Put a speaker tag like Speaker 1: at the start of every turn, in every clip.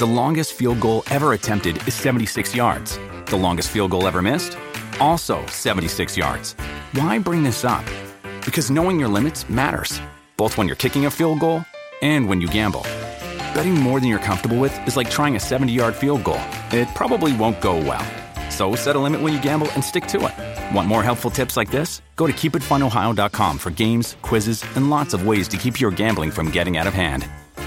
Speaker 1: The longest field goal ever attempted is 76 yards. The longest field goal ever missed? Also 76 yards. Why bring this up? Because knowing your limits matters, both when you're kicking a field goal and when you gamble. Betting more than you're comfortable with is like trying a 70-yard field goal. It probably won't go well. So set a limit when you gamble and stick to it. Want more helpful tips like this? Go to keepitfunohio.com for games, quizzes, and lots of ways to keep your gambling from getting out of hand.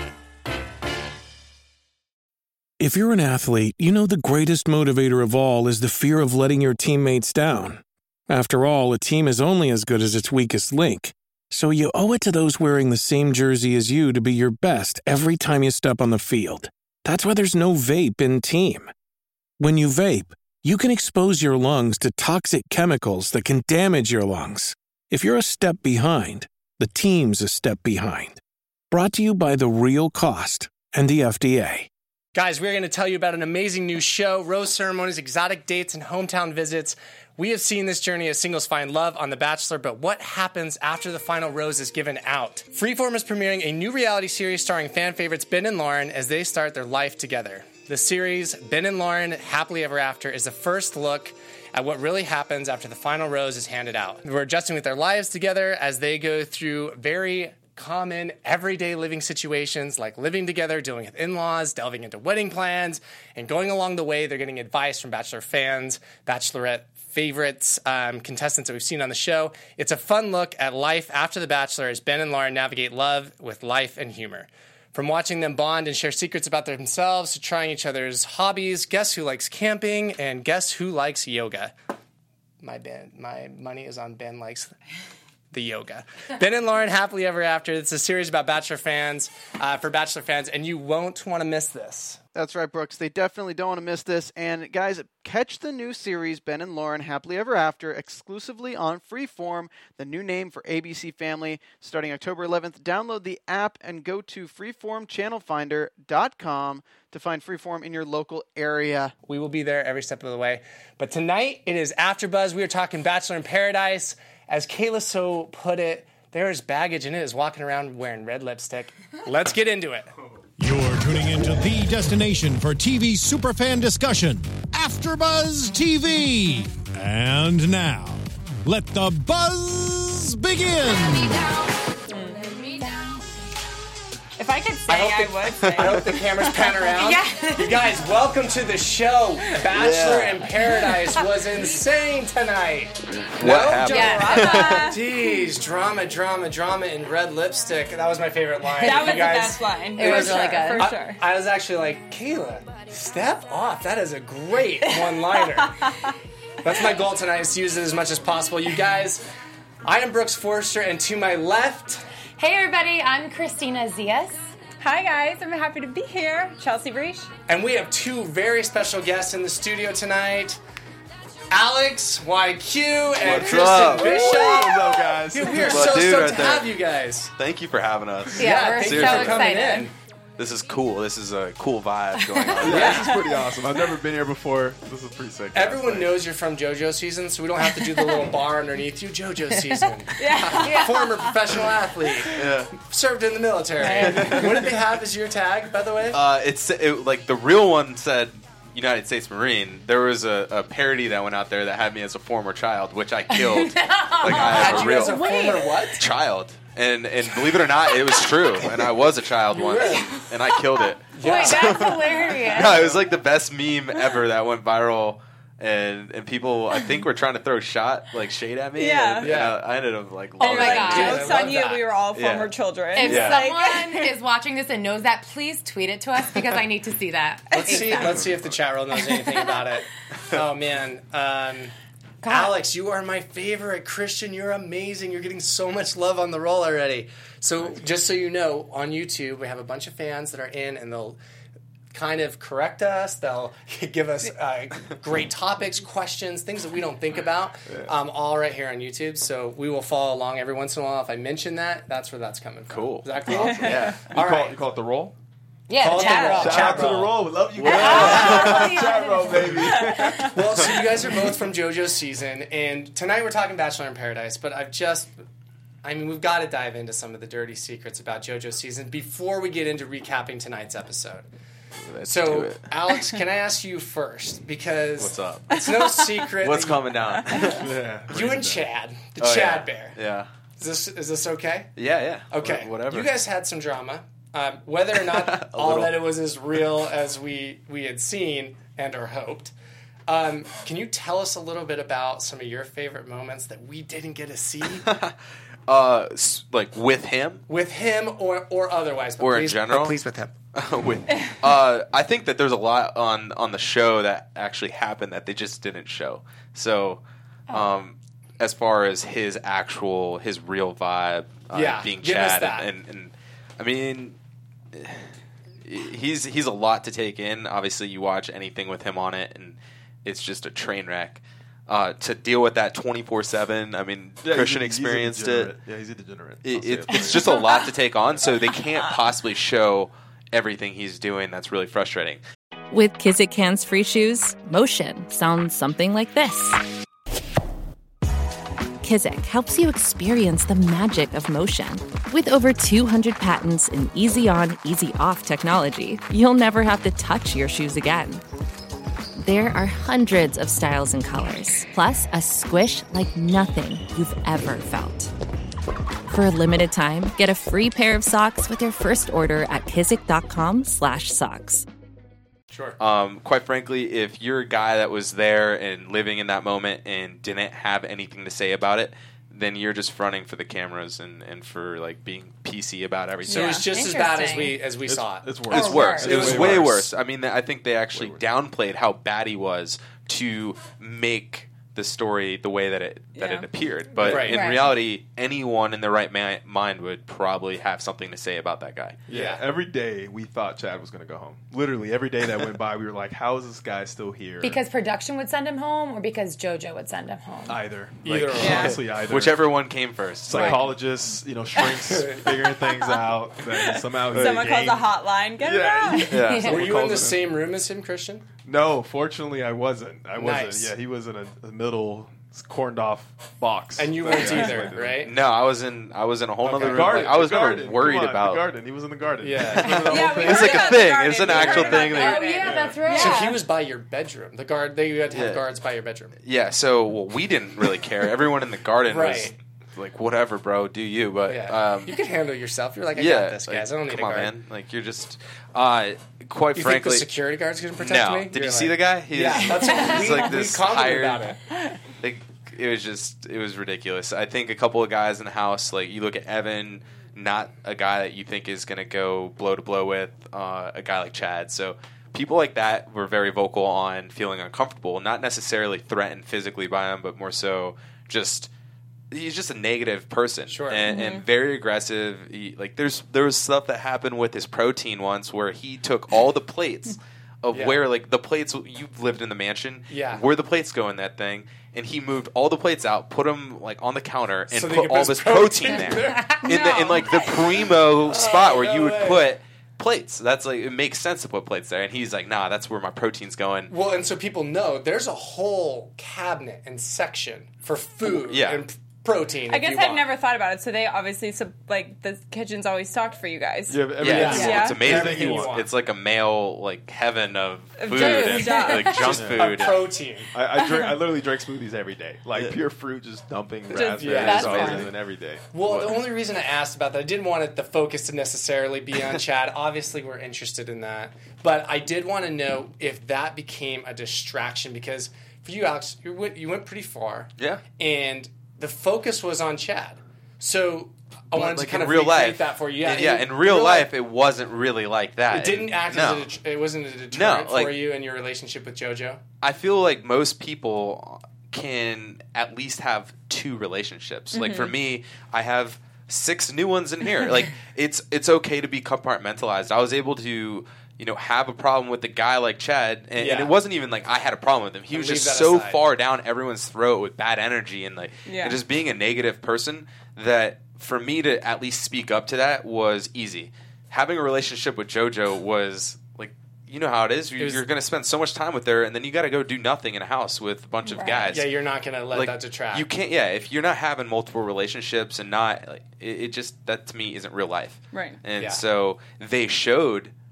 Speaker 2: If you're an athlete, you know the greatest motivator of all is the fear of letting your teammates down. After all, a team is only as good as its weakest link. So you owe it to those wearing the same jersey as you to be your best every time you step on the field. That's why there's no vape in team. When you vape, you can expose your lungs to toxic chemicals that can damage your lungs. If you're a step behind, the team's a step behind. Brought to you by The Real Cost and the FDA.
Speaker 3: Guys, we're going to tell you about an amazing new show, Rose Ceremonies, Exotic Dates, and Hometown Visits. We have seen this journey as singles find love on The Bachelor, but what happens after the final rose is given out? Freeform is premiering a new reality series starring fan favorites Ben and Lauren as they start their life together. The series, Ben and Lauren Happily Ever After, is the first look at what really happens after the final rose is handed out. We're adjusting with their lives together as they go through very common, everyday living situations like living together, dealing with in-laws, delving into wedding plans, and going along the way, they're getting advice from Bachelor fans, Bachelorette favorites, contestants that we've seen on the show. It's a fun look at life after The Bachelor as Ben and Lauren navigate love with life and humor. From watching them bond and share secrets about themselves to trying each other's hobbies, guess who likes camping, and guess who likes yoga? My money is on Ben likes the yoga. Ben and Lauren Happily Ever After. It's a series about Bachelor fans, for Bachelor fans, and you won't want to miss this.
Speaker 4: That's right, Brooks. They definitely don't want to miss this. And guys, catch the new series, Ben and Lauren Happily Ever After, exclusively on Freeform, the new name for ABC Family, starting October 11th. Download the app and go to freeformchannelfinder.com to find Freeform in your local area.
Speaker 3: We will be there every step of the way. But tonight, it is AfterBuzz. We are talking Bachelor in Paradise. As Kayla so put it, there is baggage, and it is walking around wearing red lipstick. Let's get into it.
Speaker 5: You're tuning into the destination for TV superfan discussion, AfterBuzz TV. And now, let the buzz begin.
Speaker 6: If I could say, I would say.
Speaker 3: I hope the cameras pan around.
Speaker 6: Yeah.
Speaker 3: You guys, welcome to the show. Bachelor in Paradise was insane tonight.
Speaker 7: What happened?
Speaker 6: Yeah.
Speaker 3: Jeez, drama in red lipstick. That was my favorite line.
Speaker 6: That was
Speaker 3: You
Speaker 6: the
Speaker 3: guys,
Speaker 6: best line.
Speaker 8: It was really good.
Speaker 6: For sure.
Speaker 3: I was actually like, Kayla, step off. That is a great one-liner. That's my goal tonight, is to use it as much as possible. You guys, I am Brooks Forrester, and to my left...
Speaker 8: Hey everybody, I'm Christina Zias.
Speaker 6: Hi guys, I'm happy to be here. Chelsea Breach.
Speaker 3: And we have two very special guests in the studio tonight. Alex YQ and
Speaker 7: What's
Speaker 3: Kristen
Speaker 7: up?
Speaker 3: Bishop.
Speaker 7: What's up, guys?
Speaker 3: Dude, we are
Speaker 7: Well,
Speaker 3: so
Speaker 7: dude,
Speaker 3: stoked
Speaker 7: right
Speaker 3: to
Speaker 7: there.
Speaker 3: have you guys.
Speaker 7: Thank you for having us.
Speaker 8: Yeah, we're
Speaker 3: thank you
Speaker 8: so
Speaker 3: for coming
Speaker 8: excited.
Speaker 3: in.
Speaker 7: This is cool. This is a cool vibe going on.
Speaker 9: This is pretty awesome. I've never been here before. This is pretty sick.
Speaker 3: Everyone knows you're from JoJo season, so we don't have to do the little bar underneath you. JoJo season. Former professional athlete.
Speaker 7: Yeah.
Speaker 3: Served in the military. What did they have as your tag, by the way?
Speaker 7: Like the real one said United States Marine. There was a parody that went out there that had me as a former child, which I killed. Like I
Speaker 3: Had
Speaker 7: have a
Speaker 3: you
Speaker 7: real
Speaker 3: as a former what?
Speaker 7: child. And believe it or not, it was true. And I was a child once, and I killed it.
Speaker 8: Wait, that's hilarious.
Speaker 7: No, it was like the best meme ever that went viral. And people, I think, were trying to throw shade at me.
Speaker 6: Yeah.
Speaker 7: And I ended up like
Speaker 8: Oh
Speaker 7: loving
Speaker 8: my
Speaker 7: it.
Speaker 8: God.
Speaker 3: Dude, I
Speaker 6: Jokes
Speaker 3: love
Speaker 6: on you,
Speaker 3: that.
Speaker 6: we were all
Speaker 7: Yeah.
Speaker 6: former children.
Speaker 8: If
Speaker 7: Yeah.
Speaker 8: someone is watching this and knows that, please tweet it to us because I need to see that.
Speaker 3: Let's see if the chat room knows anything about it. Oh, man. Alex, you are my favorite. Christian, you're amazing. You're getting so much love on the roll already. So just so you know, on YouTube, we have a bunch of fans that are in, and they'll kind of correct us. They'll give us great topics, questions, things that we don't think about, all right here on YouTube. So we will follow along every once in a while. If I mention that, that's where that's coming from.
Speaker 7: Cool.
Speaker 3: Is that cool?
Speaker 7: Awesome. Yeah.
Speaker 9: You call it the roll?
Speaker 8: Yeah,
Speaker 3: Call it the
Speaker 8: chat
Speaker 3: roll.
Speaker 8: roll.
Speaker 9: Shout out to the roll. We love you guys. Chat roll, baby.
Speaker 3: Well, so you guys are both from JoJo's season, and tonight we're talking Bachelor in Paradise, but we've got to dive into some of the dirty secrets about JoJo's season before we get into recapping tonight's episode.
Speaker 7: Let's
Speaker 3: So,
Speaker 7: do it.
Speaker 3: Alex, can I ask you first? Because
Speaker 7: What's up?
Speaker 3: it's no secret.
Speaker 7: What's
Speaker 3: that
Speaker 7: coming down?
Speaker 3: You and Chad, the
Speaker 7: Oh,
Speaker 3: Chad
Speaker 7: yeah.
Speaker 3: Bear.
Speaker 7: Yeah.
Speaker 3: Is this okay?
Speaker 7: Yeah.
Speaker 3: Okay.
Speaker 7: Whatever.
Speaker 3: You guys had some drama. Whether or not all
Speaker 7: little.
Speaker 3: that it was as real as we had seen and or hoped. Can you tell us a little bit about some of your favorite moments that we didn't get to see?
Speaker 7: Like with him?
Speaker 3: With him or otherwise. But
Speaker 7: Or in
Speaker 3: please,
Speaker 7: general?
Speaker 3: but please with him.
Speaker 7: I think that there's a lot on the show that actually happened that they just didn't show. So, as far as his real vibe, being
Speaker 3: give us
Speaker 7: Chad,
Speaker 3: that.
Speaker 7: and I mean, he's a lot to take in. Obviously, you watch anything with him on it, and it's just a train wreck. To deal with that 24/7, I mean, Christian experienced it.
Speaker 9: Yeah, he's a degenerate.
Speaker 7: It's just a lot to take on, so they can't possibly show everything he's doing. That's really frustrating.
Speaker 10: With Kizik hands-free shoes, motion sounds something like this. Kizik helps you experience the magic of motion. With over 200 patents and easy-on, easy-off technology, you'll never have to touch your shoes again. There are hundreds of styles and colors, plus a squish like nothing you've ever felt. For a limited time, get a free pair of socks with your first order at kizik.com/socks.
Speaker 3: Sure.
Speaker 7: Quite frankly, if you're a guy that was there and living in that moment and didn't have anything to say about it, then you're just fronting for the cameras and for like being PC about everything.
Speaker 3: So it was just as bad as we saw it.
Speaker 9: It's worse.
Speaker 7: It's worse. It was way worse. I mean, I think they actually
Speaker 9: worse.
Speaker 7: downplayed how bad he was to make the story the way that it appeared. But
Speaker 3: Right.
Speaker 7: in
Speaker 6: Right.
Speaker 7: reality, anyone in their right mind would probably have something to say about that guy.
Speaker 9: Yeah, every day we thought Chad was going to go home. Literally, every day that went by, we were like, how is this guy still here?
Speaker 8: Because production would send him home, or because JoJo would send him home.
Speaker 9: Either.
Speaker 3: Either
Speaker 9: Like,
Speaker 3: or. Yeah.
Speaker 9: honestly, either.
Speaker 7: Whichever one came first.
Speaker 9: Psychologists, shrinks, figuring things out. Then somehow he's
Speaker 6: Someone calls
Speaker 9: game.
Speaker 6: a hotline. Get it
Speaker 9: Yeah,
Speaker 6: out.
Speaker 7: Yeah.
Speaker 3: Were
Speaker 9: Someone
Speaker 3: you in
Speaker 9: calls
Speaker 3: the
Speaker 9: it-
Speaker 3: same room as him, Christian?
Speaker 9: No, fortunately, I wasn't.
Speaker 3: Nice.
Speaker 9: Yeah, he was in a middle corned off box.
Speaker 3: And you
Speaker 9: that
Speaker 3: weren't
Speaker 9: I
Speaker 3: either,
Speaker 9: isolated.
Speaker 3: right?
Speaker 7: No, I was in a whole
Speaker 3: Okay.
Speaker 7: other room.
Speaker 9: Garden,
Speaker 7: Like, I was
Speaker 9: the
Speaker 7: never
Speaker 9: garden.
Speaker 7: worried
Speaker 9: Come on,
Speaker 7: about.
Speaker 9: the garden. He was in the garden.
Speaker 3: Yeah.
Speaker 9: Remember that
Speaker 6: Yeah,
Speaker 9: whole
Speaker 6: we
Speaker 9: thing?
Speaker 7: It's like a
Speaker 6: heard
Speaker 7: thing.
Speaker 6: about the
Speaker 7: It's an
Speaker 6: garden.
Speaker 7: actual
Speaker 6: We heard
Speaker 7: thing.
Speaker 6: about
Speaker 8: Oh,
Speaker 6: the
Speaker 8: yeah,
Speaker 6: garden.
Speaker 8: that's right.
Speaker 3: So he was by your bedroom. The guard. You had to have
Speaker 7: Yeah.
Speaker 3: guards by your bedroom.
Speaker 7: Yeah, so we didn't really care. Everyone in the garden was
Speaker 3: Right.
Speaker 7: like, whatever, bro, do you. But
Speaker 3: Yeah. You could handle yourself. You're like, I
Speaker 7: yeah,
Speaker 3: got this, guys. I don't need
Speaker 7: come
Speaker 3: a
Speaker 7: on,
Speaker 3: guard.
Speaker 7: man. Like, you're just quite
Speaker 3: You think
Speaker 7: frankly.
Speaker 3: the security guards can protect
Speaker 7: No.
Speaker 3: me?
Speaker 7: Did
Speaker 3: You're
Speaker 7: you see
Speaker 3: like-
Speaker 7: the guy? He
Speaker 3: Yeah, that's what
Speaker 7: he's
Speaker 3: we,
Speaker 7: like this
Speaker 3: we commented
Speaker 7: hired.
Speaker 3: about it.
Speaker 7: Like, it was ridiculous. I think a couple of guys in the house, like you look at Evan, not a guy that you think is going to go blow to blow with a guy like Chad. So people like that were very vocal on feeling uncomfortable, not necessarily threatened physically by him, but more so just he's just a negative person,
Speaker 3: Sure.
Speaker 7: and very aggressive. There was stuff that happened with his protein once where he took all the plates of
Speaker 3: Yeah.
Speaker 7: where like the plates you've lived in the mansion,
Speaker 3: Yeah.
Speaker 7: where the plates go in that thing, and he moved all the plates out, put them like on the counter, and
Speaker 3: So they
Speaker 7: put
Speaker 3: could
Speaker 7: all
Speaker 3: put
Speaker 7: this
Speaker 3: his
Speaker 7: protein
Speaker 3: protein
Speaker 7: there in like the primo spot where you would put plates. That's like it makes sense to put plates there, and he's like, nah, that's where my protein's going.
Speaker 3: Well, and so people know there's a whole cabinet and section for food
Speaker 7: Yeah.
Speaker 3: and protein.
Speaker 6: I
Speaker 3: if
Speaker 6: guess
Speaker 3: you
Speaker 6: I've
Speaker 3: want.
Speaker 6: never thought about it. So they obviously, the kitchen's always stocked for you guys.
Speaker 9: You have everything
Speaker 7: Yeah,
Speaker 9: you
Speaker 7: it's,
Speaker 9: want.
Speaker 7: it's amazing.
Speaker 3: Everything you want.
Speaker 7: It's like a male like heaven of food
Speaker 6: junk
Speaker 7: and
Speaker 6: stuff.
Speaker 7: like junk
Speaker 3: Just
Speaker 7: food.
Speaker 3: protein.
Speaker 9: I literally drink smoothies every day. Like pure fruit, just dumping raspberries,
Speaker 3: that's
Speaker 9: always in every day.
Speaker 3: Well,
Speaker 9: But-
Speaker 3: the only reason I asked about that, I didn't want the focus to necessarily be on Chad. Obviously, we're interested in that. But I did want to know if that became a distraction because for you, Alex, you went pretty far.
Speaker 7: Yeah.
Speaker 3: And the focus was on Chad. So I wanted to
Speaker 7: Like
Speaker 3: kind
Speaker 7: in
Speaker 3: of
Speaker 7: real
Speaker 3: recreate
Speaker 7: life,
Speaker 3: that for you.
Speaker 7: in real life, it wasn't really like that.
Speaker 3: it didn't act
Speaker 7: No.
Speaker 3: as it wasn't a deterrent
Speaker 7: No, like-
Speaker 3: for you in your relationship with JoJo.
Speaker 7: I feel like most people can at least have two relationships. Like for me, I have 6 new ones in here. Like it's okay to be compartmentalized. I was able to have a problem with a guy like Chad, and it wasn't even like I had a problem with him. He was
Speaker 3: Leave
Speaker 7: just
Speaker 3: that
Speaker 7: so
Speaker 3: aside.
Speaker 7: far down everyone's throat with bad energy and and just being a negative person that for me to at least speak up to that was easy. Having a relationship with JoJo was like, you know how it is. You're going to spend so much time with her, and then you got to go do nothing in a house with a bunch of guys.
Speaker 3: Yeah, you're not going to let
Speaker 7: Like,
Speaker 3: that detract.
Speaker 7: You can't. Yeah, if you're not having multiple relationships and not, like, it just that to me isn't real life.
Speaker 6: Right.
Speaker 7: And
Speaker 3: Yeah.
Speaker 7: so they showed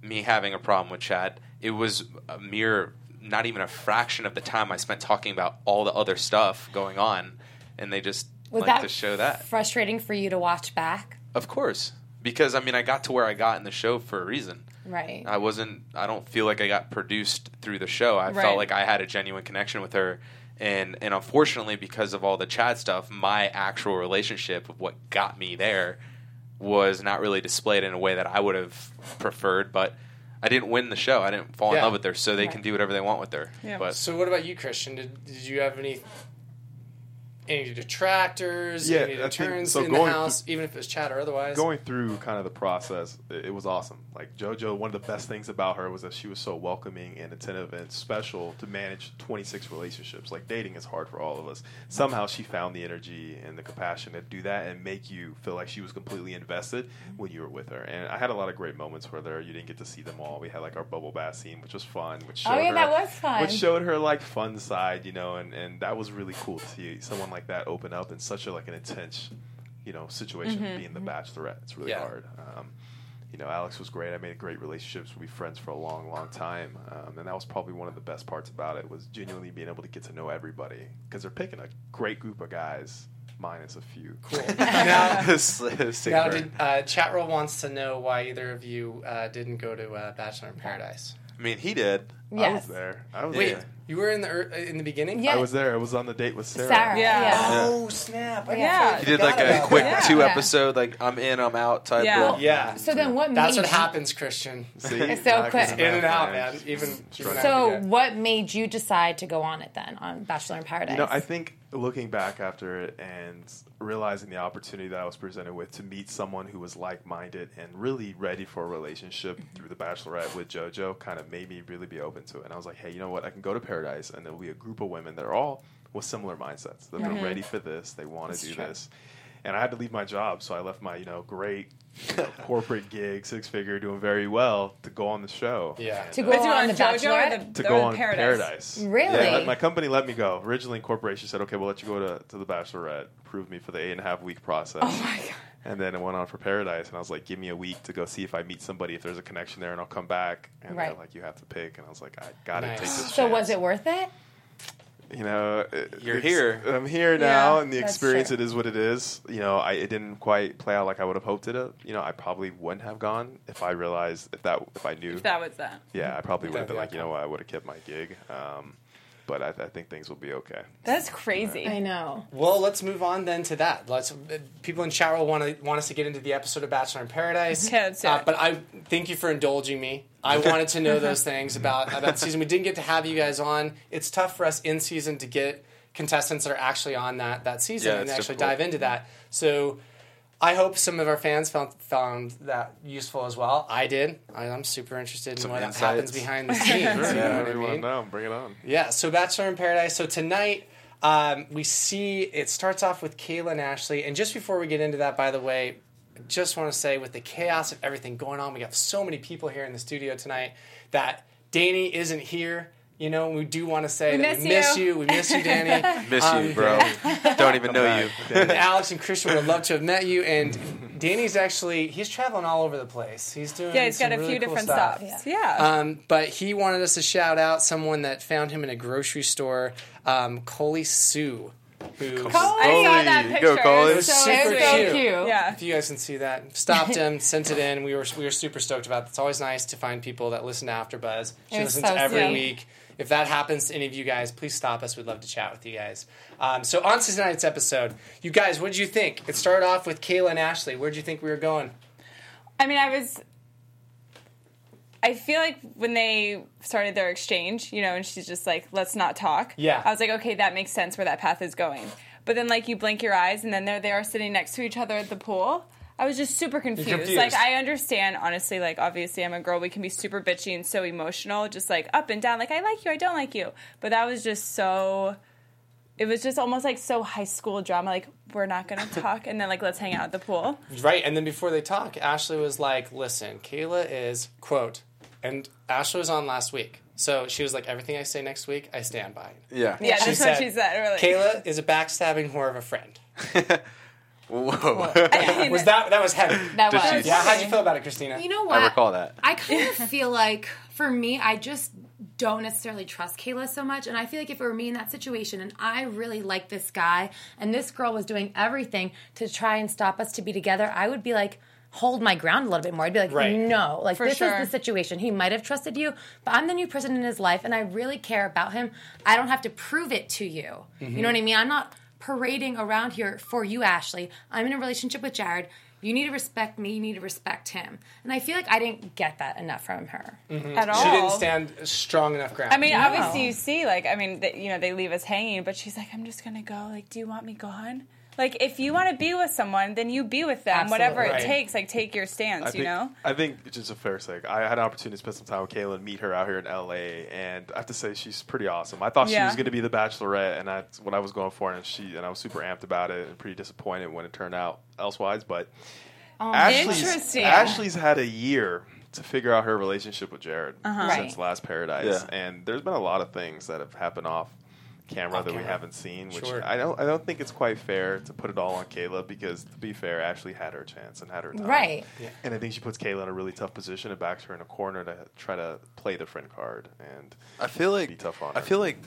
Speaker 7: me having a problem with Chad. It was a mere, not even a fraction of the time I spent talking about all the other stuff going on, and they just like to show that.
Speaker 8: Frustrating for you to watch back?
Speaker 7: Of course. Because, I mean, I got to where I got in the show for a reason.
Speaker 8: Right.
Speaker 7: I don't feel like I got produced through the show. I felt like I had a genuine connection with her. And unfortunately, because of all the Chad stuff, my actual relationship of what got me there was not really displayed in a way that I would have preferred. But I didn't win the show. I didn't fall in love with her, so they can do whatever they want with her.
Speaker 3: Yeah.
Speaker 7: But
Speaker 3: so what about you, Christian? Did you have any detractors, any deterrents in the house, even if it was Chad or otherwise?
Speaker 9: Going through kind of the process, it was awesome. Like JoJo, one of the best things about her was that she was so welcoming and attentive and special to manage 26 relationships. Like, dating is hard for all of us. Somehow she found the energy and the compassion to do that and make you feel like she was completely invested when you were with her. And I had a lot of great moments with her. You didn't get to see them all. We had like our bubble bath scene, which was fun. Which showed
Speaker 8: that was fun.
Speaker 9: Which showed her like fun side, and that was really cool to see someone like that open up in such an intense, situation. Being the Bachelorette, it's really hard. Alex was great. I made great relationships. We've been friends for a long, long time, and that was probably one of the best parts about it, was genuinely being able to get to know everybody, because they're picking a great group of guys, minus a few.
Speaker 3: Cool. Now, Chat Roll wants to know why either of you didn't go to Bachelor in Paradise.
Speaker 7: I mean, he did.
Speaker 8: Yes.
Speaker 9: I was there.
Speaker 3: Wait, you were in the beginning?
Speaker 8: Yeah.
Speaker 9: I was there. I was on the date with Sarah.
Speaker 3: Oh, snap.
Speaker 7: He did like a quick 2-episode, like, I'm in, I'm out type
Speaker 3: of. Yeah.
Speaker 8: So then what
Speaker 3: That's what happens, Christian.
Speaker 9: See?
Speaker 8: It's so quick.
Speaker 3: In and out, man. Even
Speaker 8: so what made you decide to go on it then, on Bachelor in Paradise?
Speaker 9: I think looking back after it and realizing the opportunity that I was presented with to meet someone who was like-minded and really ready for a relationship through the Bachelorette with JoJo kind of made me really be open to it. And I was like, hey, you know what? I can go to Paradise, and there'll be a group of women that are all with similar mindsets. That they're ready for this. They want to do this. And I had to leave my job, so I left my great corporate gig, 6-figure, doing very well, to go on the show.
Speaker 3: Yeah.
Speaker 8: To go on The Bachelorette?
Speaker 9: To go on Paradise.
Speaker 8: Really?
Speaker 9: Yeah, my company let me go. Originally, corporation said, okay, we'll let you go to The Bachelorette. Approved me for the 8.5-week process.
Speaker 8: Oh, my God.
Speaker 9: And then it went on for Paradise, and I was like, give me a week to go see if I meet somebody, if there's a connection there, and I'll come back. And they're like, you have to pick. And I was like, I got to take this chance.
Speaker 8: So was it worth it?
Speaker 7: You're here.
Speaker 9: I'm here now, and the experience, it is what it is. It didn't quite play out like I would have hoped it. I probably wouldn't have gone if I realized if I knew.
Speaker 6: If that was that.
Speaker 9: Yeah, I probably would have been like, what, I would have kept my gig. But I think things will be okay.
Speaker 6: That's crazy.
Speaker 8: I know.
Speaker 3: Well, let's move on then to that. People in chat roll want us to get into the episode of Bachelor in Paradise.
Speaker 6: Okay, let's do it.
Speaker 3: But I thank you for indulging me. I wanted to know those things about the season. We didn't get to have you guys on. It's tough for us in season to get contestants that are actually on that season and actually dive into that. So I hope some of our fans found that useful as well. I did. I'm super interested in what happens behind the scenes.
Speaker 9: We want to know. Bring it on.
Speaker 3: Yeah, so Bachelor in Paradise. So tonight we see it starts off with Kayla and Ashley. And just before we get into that, by the way, I just want to say, with the chaos of everything going on, we have so many people here in the studio tonight that Danny isn't here. We do want to say that we miss you. We miss you, Danny.
Speaker 7: Miss you, bro. Don't even know you.
Speaker 3: Alex and Christian would love to have met you. And Danny's he's traveling all over the place. He's doing
Speaker 6: he's got a
Speaker 3: really
Speaker 6: few
Speaker 3: cool
Speaker 6: different
Speaker 3: stuff.
Speaker 6: stops. Yeah.
Speaker 3: But he wanted us to shout out someone that found him in a grocery store, Coley Sue.
Speaker 6: I saw that picture.
Speaker 7: Go, Coley.
Speaker 3: It was super cute.
Speaker 6: Yeah.
Speaker 3: If you guys can see that. Stopped him, sent it in. We were super stoked about it. It's always nice to find people that listen to AfterBuzz. She listens every week. If that happens to any of you guys, please stop us. We'd love to chat with you guys. So on to tonight's episode. You guys, what did you think? It started off with Kayla and Ashley. Where did you think we were going?
Speaker 6: I mean, I feel like when they started their exchange, and she's just like, let's not talk.
Speaker 3: Yeah.
Speaker 6: I was like, okay, that makes sense where that path is going. But then, you blink your eyes, and then there they are sitting next to each other at the pool. I was just super confused. I understand, honestly, obviously I'm a girl. We can be super bitchy and so emotional, just, up and down. I like you, I don't like you. But that was just so... It was just almost so high school drama. We're not going to talk, and then, let's hang out at the pool.
Speaker 3: Right, and then before they talk, Ashley was like, listen, Kayla is, quote, and Ashley was on last week. So she was like, everything I say next week, I stand by.
Speaker 7: Yeah.
Speaker 6: Yeah, that's what she said, really.
Speaker 3: Kayla is a backstabbing whore of a friend.
Speaker 7: Whoa.
Speaker 3: Was that was heavy?
Speaker 8: That
Speaker 7: Did
Speaker 8: was.
Speaker 7: she-
Speaker 3: Yeah, how'd you feel about it, Christina?
Speaker 11: You know what?
Speaker 7: I recall that.
Speaker 11: I kind of feel like, for me, I just don't necessarily trust Kayla so much. And I feel like if it were me in that situation and I really like this guy and this girl was doing everything to try and stop us to be together, I would be like, hold my ground a little bit more. I'd be like,
Speaker 3: Right.
Speaker 11: no, like
Speaker 6: For
Speaker 11: this
Speaker 6: sure.
Speaker 11: is the situation. He might have trusted you, but I'm the new person in his life and I really care about him. I don't have to prove it to you. You know what I mean? I'm not parading around here for you, Ashley. I'm in a relationship with Jared. You need to respect me. You need to respect him. And I feel like I didn't get that enough from her.
Speaker 6: At all.
Speaker 3: She didn't stand strong enough ground.
Speaker 6: I mean,
Speaker 11: No.
Speaker 6: obviously you see, like, I mean, they leave us hanging, but she's like, I'm just gonna go. Like, do you want me gone? Like, if you want to be with someone, then you be with them.
Speaker 11: Absolutely.
Speaker 6: Whatever
Speaker 3: Right.
Speaker 6: it takes. Like, take your stance.
Speaker 9: I think it's just a fair sake. I had an opportunity to spend some time with Kayla and meet her out here in LA, and I have to say she's pretty awesome. I thought she
Speaker 6: Yeah.
Speaker 9: was going to be the Bachelorette, and that's what I was going for, and I was super amped about it and pretty disappointed when it turned out elsewise. But
Speaker 6: Interesting.
Speaker 9: Ashley's had a year to figure out her relationship with Jared
Speaker 11: Right.
Speaker 9: since Last Paradise, and there's been a lot of things that have happened off camera that we haven't seen, which
Speaker 3: Sure.
Speaker 9: I don't think it's quite fair to put it all on Kayla, because to be fair, Ashley had her chance and had her time.
Speaker 11: Right.
Speaker 9: And I think she puts Kayla in a really tough position and backs her in a corner to try to play the friend card and
Speaker 7: I feel like
Speaker 9: be tough on her.
Speaker 7: I feel like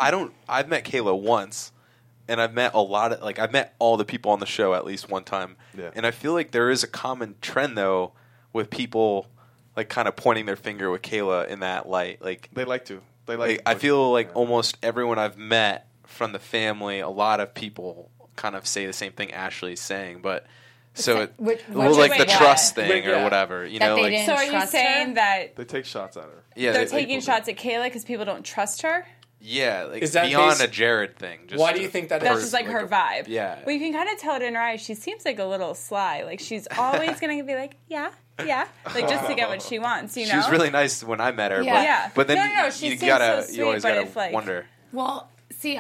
Speaker 7: I've met Kayla once, and I've met I've met all the people on the show at least one time.
Speaker 9: Yeah.
Speaker 7: And I feel like there is a common trend though with people like kind of pointing their finger with Kayla in that light. Like
Speaker 9: they like to. They
Speaker 7: like, I feel like almost everyone I've met from the family, a lot of people kind of say the same thing Ashley's saying, but so it,
Speaker 11: Which
Speaker 7: well, like the
Speaker 6: wait,
Speaker 7: trust
Speaker 6: what?
Speaker 7: thing or
Speaker 3: Yeah.
Speaker 7: whatever, you
Speaker 11: That
Speaker 7: know,
Speaker 11: they
Speaker 7: like
Speaker 11: didn't
Speaker 6: So are you
Speaker 11: trust
Speaker 6: saying
Speaker 11: her?
Speaker 6: that
Speaker 9: they take shots at her.
Speaker 7: yeah,
Speaker 6: they're
Speaker 7: they-
Speaker 6: taking shots at Kayla because people don't trust her?
Speaker 7: yeah, like
Speaker 3: Is that
Speaker 7: beyond
Speaker 3: based-
Speaker 7: a Jared thing. Just
Speaker 3: Why do you think that
Speaker 6: That's
Speaker 3: is?
Speaker 6: just like her vibe.
Speaker 7: Yeah.
Speaker 6: Well, you can kind of tell it in her eyes. She seems like a little sly. Like she's always going to be like, yeah, like just to get what she wants, you know?
Speaker 7: She was really nice when I met her,
Speaker 11: Yeah.
Speaker 7: but,
Speaker 6: Yeah.
Speaker 7: but then
Speaker 6: No, she
Speaker 7: you
Speaker 6: seems
Speaker 7: gotta,
Speaker 6: so
Speaker 7: you always
Speaker 6: sweet, but
Speaker 7: gotta
Speaker 6: it's like-
Speaker 7: wonder.
Speaker 11: Well, see,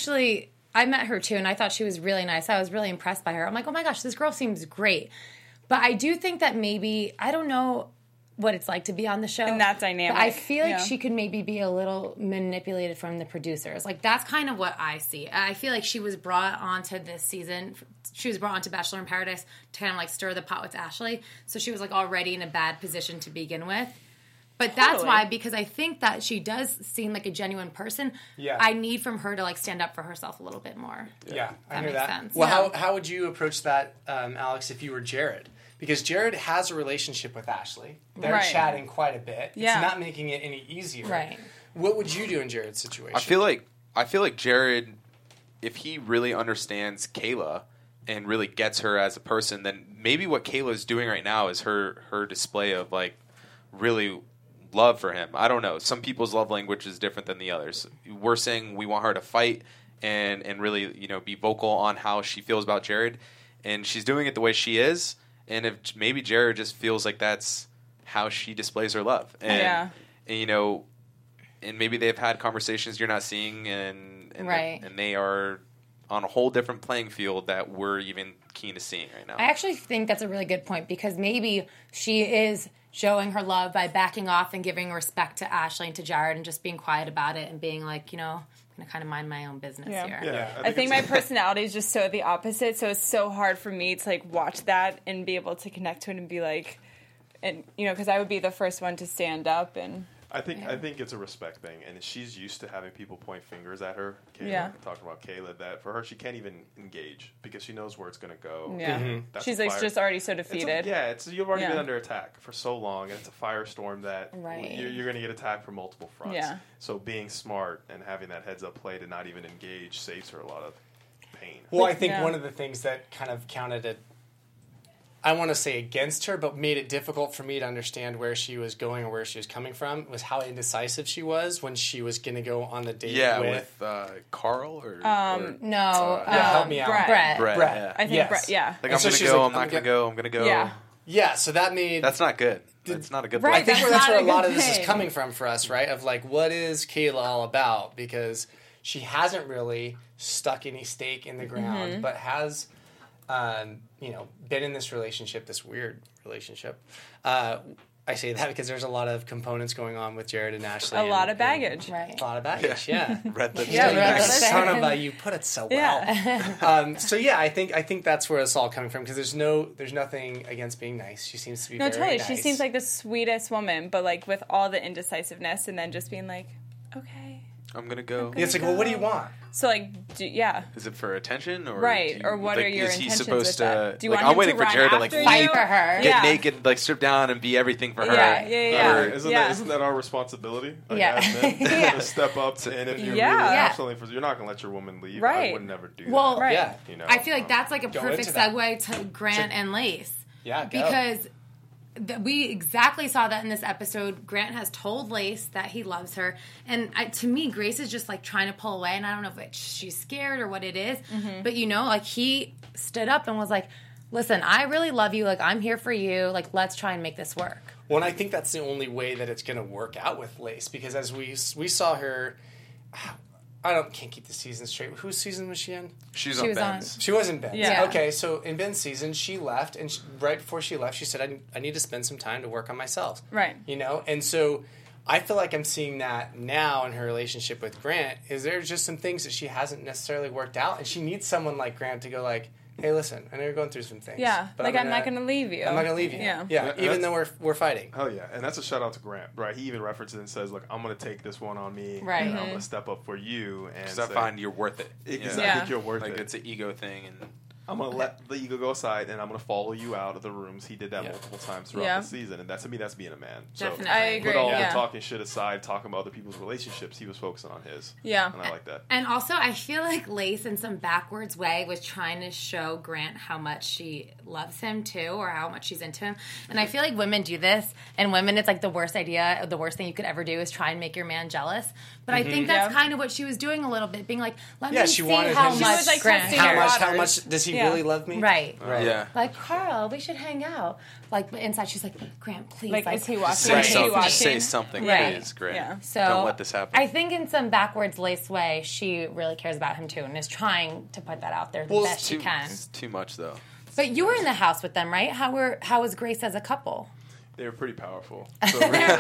Speaker 11: I met her too, and I thought she was really nice. I was really impressed by her. I'm like, oh my gosh, this girl seems great. But I do think that maybe, I don't know what it's like to be on the show.
Speaker 6: In that dynamic,
Speaker 11: But I feel like
Speaker 6: yeah.
Speaker 11: she could maybe be a little manipulated from the producers. Like, that's kind of what I see. I feel like she was brought onto this season. She was brought onto Bachelor in Paradise to kind of like stir the pot with Ashley. So she was like already in a bad position to begin with. But that's
Speaker 6: Totally.
Speaker 11: why, because I think that she does seem like a genuine person.
Speaker 3: Yeah.
Speaker 11: I need from her to like stand up for herself a little bit more.
Speaker 3: Yeah, I
Speaker 11: That
Speaker 3: hear
Speaker 11: makes
Speaker 3: that.
Speaker 11: sense.
Speaker 3: Well,
Speaker 11: Yeah.
Speaker 3: how would you approach that, Alex, if you were Jared? Because Jared has a relationship with Ashley. They're
Speaker 6: Right.
Speaker 3: chatting quite a bit.
Speaker 6: Yeah.
Speaker 3: It's not making it any easier.
Speaker 11: Right.
Speaker 3: What would you do in Jared's situation?
Speaker 7: I feel like Jared, if he really understands Kayla and really gets her as a person, then maybe what Kayla's doing right now is her display of like really love for him. I don't know. Some people's love language is different than the others. We're saying we want her to fight and really, you know, be vocal on how she feels about Jared, and she's doing it the way she is. And if maybe Jared just feels like that's how she displays her love, and you know, and maybe they've had conversations you're not seeing, and
Speaker 11: Right.
Speaker 7: and they are on a whole different playing field that we're even keen to seeing right now.
Speaker 11: I actually think that's a really good point because maybe she is showing her love by backing off and giving respect to Ashley and to Jared and just being quiet about it and being like, you know, I'm going to kind of mind my own business here.
Speaker 9: Yeah,
Speaker 6: I think my personality is just so the opposite, so it's so hard for me to like watch that and be able to connect to it and be like, and you know, because I would be the first one to stand up and.
Speaker 9: I think it's a respect thing, and she's used to having people point fingers at her. Kayla,
Speaker 6: Yeah.
Speaker 9: talking about Kayla, that for her she can't even engage because she knows where it's going to go.
Speaker 6: Yeah.
Speaker 9: And that's
Speaker 6: She's
Speaker 9: a
Speaker 6: like
Speaker 9: fire-
Speaker 6: just already so
Speaker 9: It's
Speaker 6: defeated.
Speaker 9: you've already
Speaker 6: Yeah.
Speaker 9: been under attack for so long, and it's a firestorm that
Speaker 11: Right.
Speaker 9: you're going to get attacked from multiple fronts.
Speaker 6: Yeah.
Speaker 9: So being smart and having that heads up play to not even engage saves her a lot of pain.
Speaker 3: Well, I think
Speaker 6: Yeah.
Speaker 3: one of the things that kind of counted it, I want to say against her, but made it difficult for me to understand where she was going or where she was coming from was how indecisive she was when she was going to go on the date
Speaker 7: yeah,
Speaker 3: with
Speaker 7: Carl or
Speaker 11: No.
Speaker 3: help me out.
Speaker 6: Brett.
Speaker 11: Brett.
Speaker 3: Brett.
Speaker 7: Yeah.
Speaker 6: I think
Speaker 3: Yes.
Speaker 6: Brett, yeah.
Speaker 7: Like
Speaker 3: And
Speaker 7: I'm
Speaker 3: so
Speaker 7: gonna
Speaker 3: she's
Speaker 7: go.
Speaker 3: like,
Speaker 7: I'm not gonna go. I'm gonna go.
Speaker 6: Yeah.
Speaker 3: Yeah, so that made...
Speaker 7: That's not good. That's not a good.
Speaker 6: Right,
Speaker 3: I think
Speaker 6: that's
Speaker 3: that's
Speaker 6: not
Speaker 3: where
Speaker 6: a
Speaker 3: a lot
Speaker 6: good
Speaker 3: of this is
Speaker 6: thing.
Speaker 3: coming from for us, right? Of like, what is Kayla all about? Because she hasn't really stuck any stake in the ground,
Speaker 6: Mm-hmm.
Speaker 3: but has, you know, been in this relationship, this weird relationship, I say that because there's a lot of components going on with Jared and Ashley.
Speaker 6: A lot of baggage.
Speaker 11: Right.
Speaker 3: A lot of baggage, yeah.
Speaker 7: Red lipstick.
Speaker 6: Yeah,
Speaker 3: Son of a, you put it so well. I think that's where it's all coming from because there's nothing against being nice. She seems to be very
Speaker 6: totally.
Speaker 3: nice.
Speaker 6: She seems like the sweetest woman, but like with all the indecisiveness, and then just being like, okay,
Speaker 7: I'm gonna go.
Speaker 3: It's like, well, what do you want?
Speaker 6: So like,
Speaker 7: Is it for attention or
Speaker 6: right? Or what are your
Speaker 7: is he
Speaker 6: intentions
Speaker 7: supposed
Speaker 6: with
Speaker 7: to?
Speaker 6: that? Do you
Speaker 7: like,
Speaker 6: want
Speaker 7: I'm
Speaker 6: him
Speaker 7: waiting
Speaker 6: to
Speaker 7: for Jared to
Speaker 6: run
Speaker 7: like
Speaker 6: after
Speaker 7: fight
Speaker 6: you?
Speaker 11: for her.
Speaker 7: get naked, like strip down and be everything for her.
Speaker 6: Yeah.
Speaker 7: Or-
Speaker 9: Isn't that our responsibility? Like, as men, to step up and if you really have something for, you're not gonna let your woman leave.
Speaker 6: Right.
Speaker 9: I would never do
Speaker 11: Well,
Speaker 9: that.
Speaker 3: Yeah.
Speaker 9: You know,
Speaker 11: I feel like that's like a
Speaker 3: Go
Speaker 11: perfect
Speaker 3: into that.
Speaker 11: segue to Grant and Lace.
Speaker 3: Yeah, go.
Speaker 11: Because we exactly saw that in this episode. Grant has told Lace that he loves her. And to me, Grace is just like trying to pull away. And I don't know if she's scared or what it is.
Speaker 6: Mm-hmm.
Speaker 11: But, like he stood up and was like, listen, I really love you. Like, I'm here for you. Like, let's try and make this work.
Speaker 3: Well, and I think that's the only way that it's going to work out with Lace because as we saw her, can't keep the season straight. Whose season was she in?
Speaker 7: She
Speaker 11: was
Speaker 7: on
Speaker 11: on-
Speaker 7: Ben's.
Speaker 3: She was in Ben's.
Speaker 11: Yeah.
Speaker 3: Okay, so in Ben's season, she left, and right before she left, she said, I need to spend some time to work on myself.
Speaker 6: Right.
Speaker 3: And so I feel like I'm seeing that now in her relationship with Grant, is there's just some things that she hasn't necessarily worked out, and she needs someone like Grant to go like, hey, listen, I know you're going through some things.
Speaker 6: Yeah,
Speaker 3: but
Speaker 6: like I'm not going to leave you.
Speaker 3: I'm not going to leave you.
Speaker 6: Yeah.
Speaker 3: Even though we're fighting.
Speaker 9: Hell yeah, and that's a shout out to Grant, right? He even references it and says, "Look, I'm going to take this one on me,
Speaker 11: Right.
Speaker 9: and I'm going to step up for you." And
Speaker 7: Because I find you're worth it.
Speaker 9: Because
Speaker 6: Yeah.
Speaker 9: I think you're worth
Speaker 7: Like
Speaker 9: it.
Speaker 7: it's an ego thing, and
Speaker 9: I'm going to let the ego go aside, and I'm going to follow you out of the rooms. He did that multiple times throughout the season, and to me, that's being a man.
Speaker 11: Definitely.
Speaker 9: So
Speaker 6: I agree.
Speaker 9: put all
Speaker 6: Yeah.
Speaker 9: the talking shit aside, talking about other people's relationships. He was focusing on his.
Speaker 6: Yeah.
Speaker 9: And I like that.
Speaker 11: And also, I feel like Lace, in some backwards way, was trying to show Grant how much she loves him, too, or how much she's into him. And I feel like women do this, and women, it's like the worst idea, the worst thing you could ever do is try and make your man jealous. But I think that's kind of what she was doing a little bit, being like, let me
Speaker 3: she
Speaker 11: see
Speaker 3: wanted
Speaker 11: how
Speaker 3: him
Speaker 11: much
Speaker 3: to-
Speaker 6: She was, like,
Speaker 11: Grant
Speaker 6: testing
Speaker 11: cares.
Speaker 6: her
Speaker 3: How
Speaker 6: waters.
Speaker 3: much does he
Speaker 6: Yeah.
Speaker 3: really love me?
Speaker 11: Right.
Speaker 7: yeah.
Speaker 11: Like, Carl, we should hang out. Like, but inside she's like, Grant, please.
Speaker 6: Like, is he watching?
Speaker 7: Say
Speaker 6: Is he
Speaker 7: something.
Speaker 6: watching?
Speaker 7: Say something,
Speaker 11: Right.
Speaker 7: please, Grant.
Speaker 6: Yeah.
Speaker 11: So
Speaker 7: Don't let this happen.
Speaker 11: I think in some backwards Lace way, she really cares about him too, and is trying to put that out there the best she can.
Speaker 7: It's too much though.
Speaker 11: But you were in the house with them, right? How was Grace as a couple?
Speaker 9: They were pretty powerful. So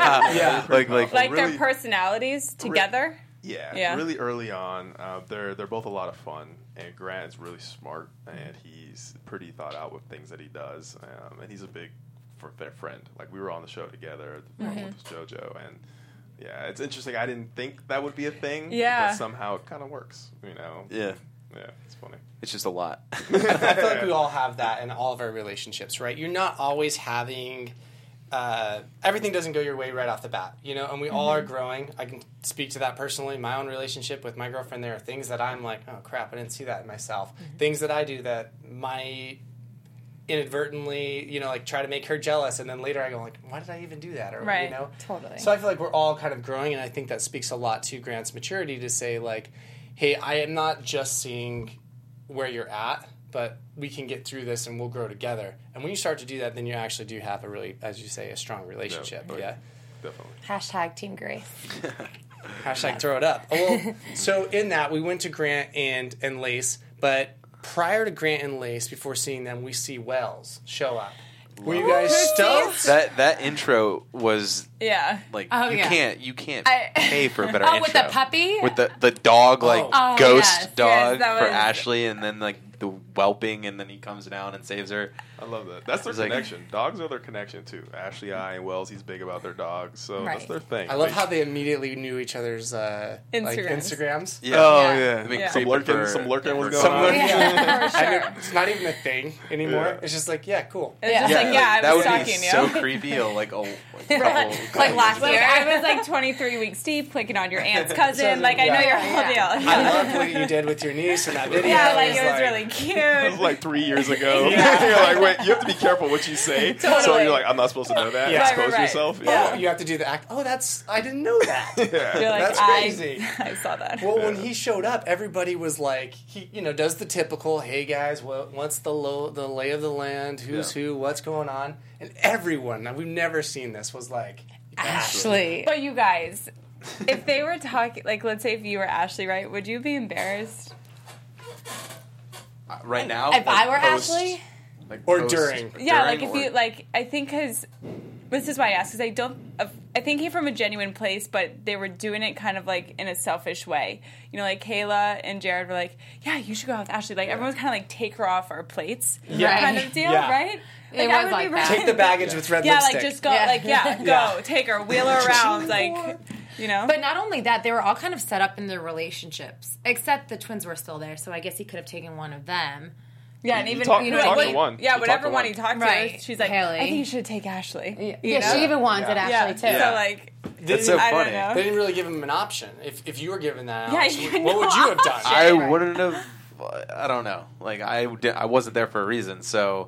Speaker 7: Like
Speaker 6: Like
Speaker 9: really-
Speaker 6: their personalities together? Yeah.
Speaker 9: really early on, they're both a lot of fun, and Grant is really smart, and he's pretty thought out with things that he does, and he's a big friend. Like we were on the show together with JoJo, and yeah, it's interesting. I didn't think that would be a thing,
Speaker 6: Yeah.
Speaker 9: but somehow it kind of works.
Speaker 7: Yeah.
Speaker 9: Yeah, it's funny.
Speaker 7: It's just a lot.
Speaker 3: I feel like we all have that in all of our relationships, right? You're not always having everything doesn't go your way right off the bat, and we all are growing. I can speak to that personally. My own relationship with my girlfriend, there are things that I'm like, oh crap, I didn't see that in myself. Things that I do that might inadvertently, like try to make her jealous, and then later I go like, why did I even do that? Or
Speaker 6: Right. Totally.
Speaker 3: So I feel like we're all kind of growing, and I think that speaks a lot to Grant's maturity to say like, hey, I am not just seeing where you're at, but we can get through this and we'll grow together. And when you start to do that, then you actually do have a really, as you say, a strong relationship. Yeah.
Speaker 9: Definitely.
Speaker 11: Hashtag Team Grace.
Speaker 3: Hashtag throw it up. Well, so in that, we went to Grant and Lace, but prior to Grant and Lace, before seeing them, we see Wells show up. Were you guys stoked?
Speaker 7: That intro was
Speaker 6: Yeah.
Speaker 7: like
Speaker 11: Oh,
Speaker 7: you
Speaker 11: yeah.
Speaker 7: can't pay for a better
Speaker 11: Oh,
Speaker 7: intro.
Speaker 11: with the puppy?
Speaker 7: With the dog ghost
Speaker 11: yes.
Speaker 7: dog
Speaker 6: Yes, that
Speaker 7: for
Speaker 6: was-
Speaker 7: Ashley, and then like the whelping, and then he comes down and saves her.
Speaker 9: I love that. That's their
Speaker 7: It's like-
Speaker 9: connection. Dogs are their connection too. Ashley and Wells, he's big about their dogs, so that's
Speaker 11: Right.
Speaker 9: their thing.
Speaker 3: I love how they immediately knew each other's
Speaker 6: Instagrams.
Speaker 3: Instagrams.
Speaker 7: Yeah.
Speaker 9: Oh
Speaker 11: Yeah.
Speaker 9: yeah,
Speaker 7: I mean,
Speaker 6: Yeah.
Speaker 9: Some lurking was going on.
Speaker 3: Yeah.
Speaker 6: For sure.
Speaker 3: And it's not even a thing anymore.
Speaker 9: Yeah.
Speaker 3: It's just like, yeah, cool.
Speaker 6: It's just like, I
Speaker 7: that
Speaker 6: was
Speaker 7: would
Speaker 6: talking
Speaker 7: be
Speaker 6: you.
Speaker 7: so creepy. Like couple
Speaker 11: Like last
Speaker 6: Like,
Speaker 11: year.
Speaker 6: I was like 23 weeks deep, clicking on your aunt's cousin. Like, I know your whole deal.
Speaker 3: I loved what you did with your niece in that video.
Speaker 6: Yeah, like, it was
Speaker 3: like-
Speaker 6: really
Speaker 9: It
Speaker 6: cute.
Speaker 9: was like 3 years ago. You're like, wait, you have to be careful what you say. So
Speaker 6: Totally.
Speaker 9: you're like, I'm not supposed to know that.
Speaker 3: Yeah.
Speaker 9: Expose
Speaker 6: Right.
Speaker 9: yourself.
Speaker 3: Oh, you have to do the act. Oh, I didn't know that.
Speaker 6: You're like,
Speaker 3: That's crazy.
Speaker 6: I saw that.
Speaker 3: Well, when he showed up, everybody was like, he, does the typical, hey guys, what's the lay of the land? Who's who? What's going on? And everyone, now we've never seen this, was like,
Speaker 11: Ashley.
Speaker 6: But you guys, if they were talking, like, let's say if you were Ashley, right, would you be embarrassed?
Speaker 7: right now.
Speaker 11: If I were
Speaker 7: post-
Speaker 11: Ashley?
Speaker 3: or
Speaker 7: post-
Speaker 3: during.
Speaker 6: Yeah, like
Speaker 7: during
Speaker 6: if you,
Speaker 7: or-
Speaker 6: like, I think because This is why I asked, because I think he came from a genuine place, but they were doing it kind of like in a selfish way. You know, like Kayla and Jared were like, yeah, you should go out with Ashley. Like, everyone's kind of like, take her off our plates kind of deal, right?
Speaker 11: Like, it was like that.
Speaker 3: Take the baggage with red
Speaker 6: yeah,
Speaker 3: lipstick.
Speaker 6: like, just go, go, take her, wheel her around, like, you know?
Speaker 11: But not only that, they were all kind of set up in their relationships, except the twins were still there, so I guess he could have taken one of them.
Speaker 6: Yeah, and even
Speaker 9: talked to one.
Speaker 6: Yeah,
Speaker 9: He
Speaker 6: whatever
Speaker 9: talked to
Speaker 6: one he talked
Speaker 11: Right.
Speaker 6: to, she's like,
Speaker 11: Haley.
Speaker 6: I think you should take Ashley.
Speaker 11: Yeah, she even wanted Ashley too.
Speaker 6: So like,
Speaker 7: That's so
Speaker 6: I
Speaker 7: funny.
Speaker 6: don't know.
Speaker 3: They didn't really give him an option. If you were given that,
Speaker 6: Yeah,
Speaker 3: Alex,
Speaker 6: you
Speaker 3: what
Speaker 6: know
Speaker 3: would you have done?
Speaker 7: I wouldn't have. I don't know. Like I wasn't there for a reason, so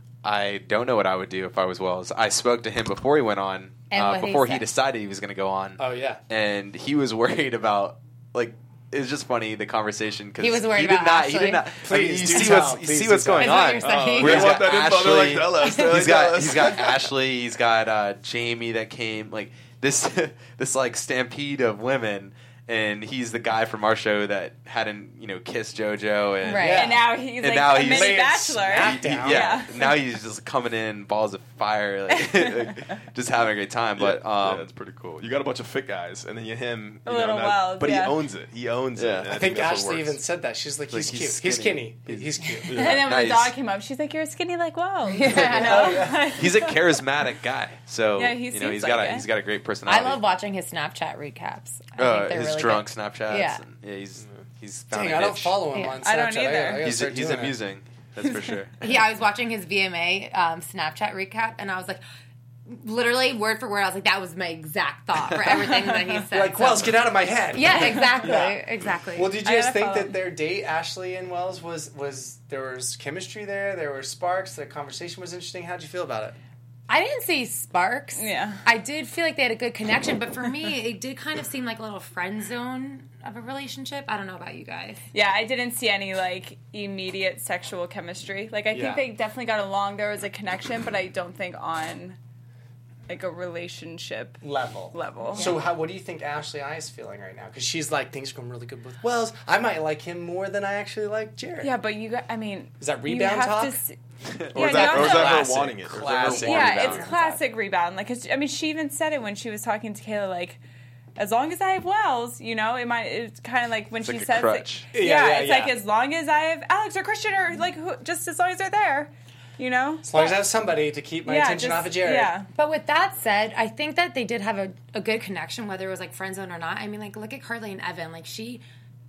Speaker 7: I don't know what I would do if I was Wells. I spoke to him before he went on,
Speaker 11: And
Speaker 7: before he decided he was going to go on.
Speaker 3: Oh yeah,
Speaker 7: and he was worried about like. It was just funny the conversation because
Speaker 11: He was worried
Speaker 7: did
Speaker 11: about
Speaker 7: not.
Speaker 11: Ashley.
Speaker 7: He did not.
Speaker 3: Please,
Speaker 7: you
Speaker 3: do
Speaker 7: see
Speaker 3: tell.
Speaker 7: what's
Speaker 3: Please
Speaker 7: see
Speaker 3: do
Speaker 7: what's
Speaker 3: tell.
Speaker 7: going
Speaker 11: Is that
Speaker 7: on.
Speaker 11: what you're saying?
Speaker 7: Where
Speaker 9: We want that info. They're like, tell us.
Speaker 7: He's got Ashley. He's got Jamie that came like this like stampede of women. And he's the guy from our show that hadn't, kissed JoJo, and
Speaker 11: Right.
Speaker 6: And now he's like a mini bachelor.
Speaker 7: Now he's just coming in balls of fire, like, just having a great time. But
Speaker 9: that's pretty cool. You got a bunch of fit guys, and then him,
Speaker 6: A little wild,
Speaker 9: but
Speaker 6: yeah.
Speaker 9: he owns it. He owns it. And
Speaker 3: I think
Speaker 9: that's what
Speaker 3: Ashley
Speaker 9: works.
Speaker 3: even said that. She's like, he's
Speaker 7: Like,
Speaker 3: cute. He's skinny. He's cute.
Speaker 6: And then when the
Speaker 7: Nice.
Speaker 6: dog came up, she's like, "You're skinny, like whoa."
Speaker 7: he's a charismatic guy, so
Speaker 6: Yeah, he
Speaker 7: he's
Speaker 6: seems
Speaker 7: got
Speaker 6: like it.
Speaker 7: he's got a great personality.
Speaker 11: I love watching his Snapchat recaps. I think they're
Speaker 7: his
Speaker 11: really
Speaker 7: drunk
Speaker 11: good.
Speaker 7: Snapchats.
Speaker 11: Yeah.
Speaker 7: And, he's found
Speaker 3: Dang,
Speaker 7: a
Speaker 3: I don't
Speaker 7: niche.
Speaker 3: follow him
Speaker 11: Yeah.
Speaker 3: on Snapchat.
Speaker 6: I don't either.
Speaker 3: I gotta
Speaker 7: He's
Speaker 3: start doing it.
Speaker 7: amusing. That's for sure.
Speaker 11: Yeah, I was watching his VMA Snapchat recap, and I was like, literally word for word, I was like, that was my exact thought for everything that he said.
Speaker 3: Like, Wells, get out of my head.
Speaker 11: Yeah, exactly, exactly.
Speaker 3: Well, did you
Speaker 6: I
Speaker 3: guys
Speaker 6: gotta
Speaker 3: think
Speaker 6: follow
Speaker 3: that
Speaker 6: him.
Speaker 3: their date, Ashley and Wells, was there was chemistry there were sparks, the conversation was interesting? How'd you feel about it?
Speaker 11: I didn't see sparks.
Speaker 6: Yeah.
Speaker 11: I did feel like they had a good connection, but for me, it did kind of seem like a little friend zone of a relationship. I don't know about you guys.
Speaker 6: Yeah, I didn't see any like immediate sexual chemistry. Like I
Speaker 3: Yeah.
Speaker 6: think they definitely got along. There was a connection, but I don't think on like a relationship
Speaker 3: Level.
Speaker 6: So
Speaker 3: what do you think Ashley I is feeling right now? Because she's like, things are going really good with Wells. I might like him more than I actually like Jared.
Speaker 6: Yeah, but you got. I mean,
Speaker 3: Is that
Speaker 6: you
Speaker 3: rebound
Speaker 6: have
Speaker 3: talk?
Speaker 6: to see-
Speaker 9: Or is
Speaker 6: Yeah,
Speaker 9: that
Speaker 6: you
Speaker 9: her
Speaker 6: have to-
Speaker 9: wanting it? Or is that her
Speaker 7: Classic.
Speaker 9: wanting
Speaker 6: Yeah,
Speaker 9: it?
Speaker 6: it's classic rebound. Like, 'cause, I mean, she even said it when she was talking to Kayla. Like, as long as I have Wells, it's kind of like when
Speaker 7: It's
Speaker 6: she
Speaker 7: like a
Speaker 6: says,
Speaker 7: crutch.
Speaker 6: Like, it's like as long as I have Alex or Christian or like just as long as they're there,
Speaker 3: As long as I have somebody to keep my attention off of Jared.
Speaker 6: Yeah.
Speaker 11: But with that said, I think that they did have a good connection, whether it was like friend zone or not. I mean, like, look at Carly and Evan. Like, she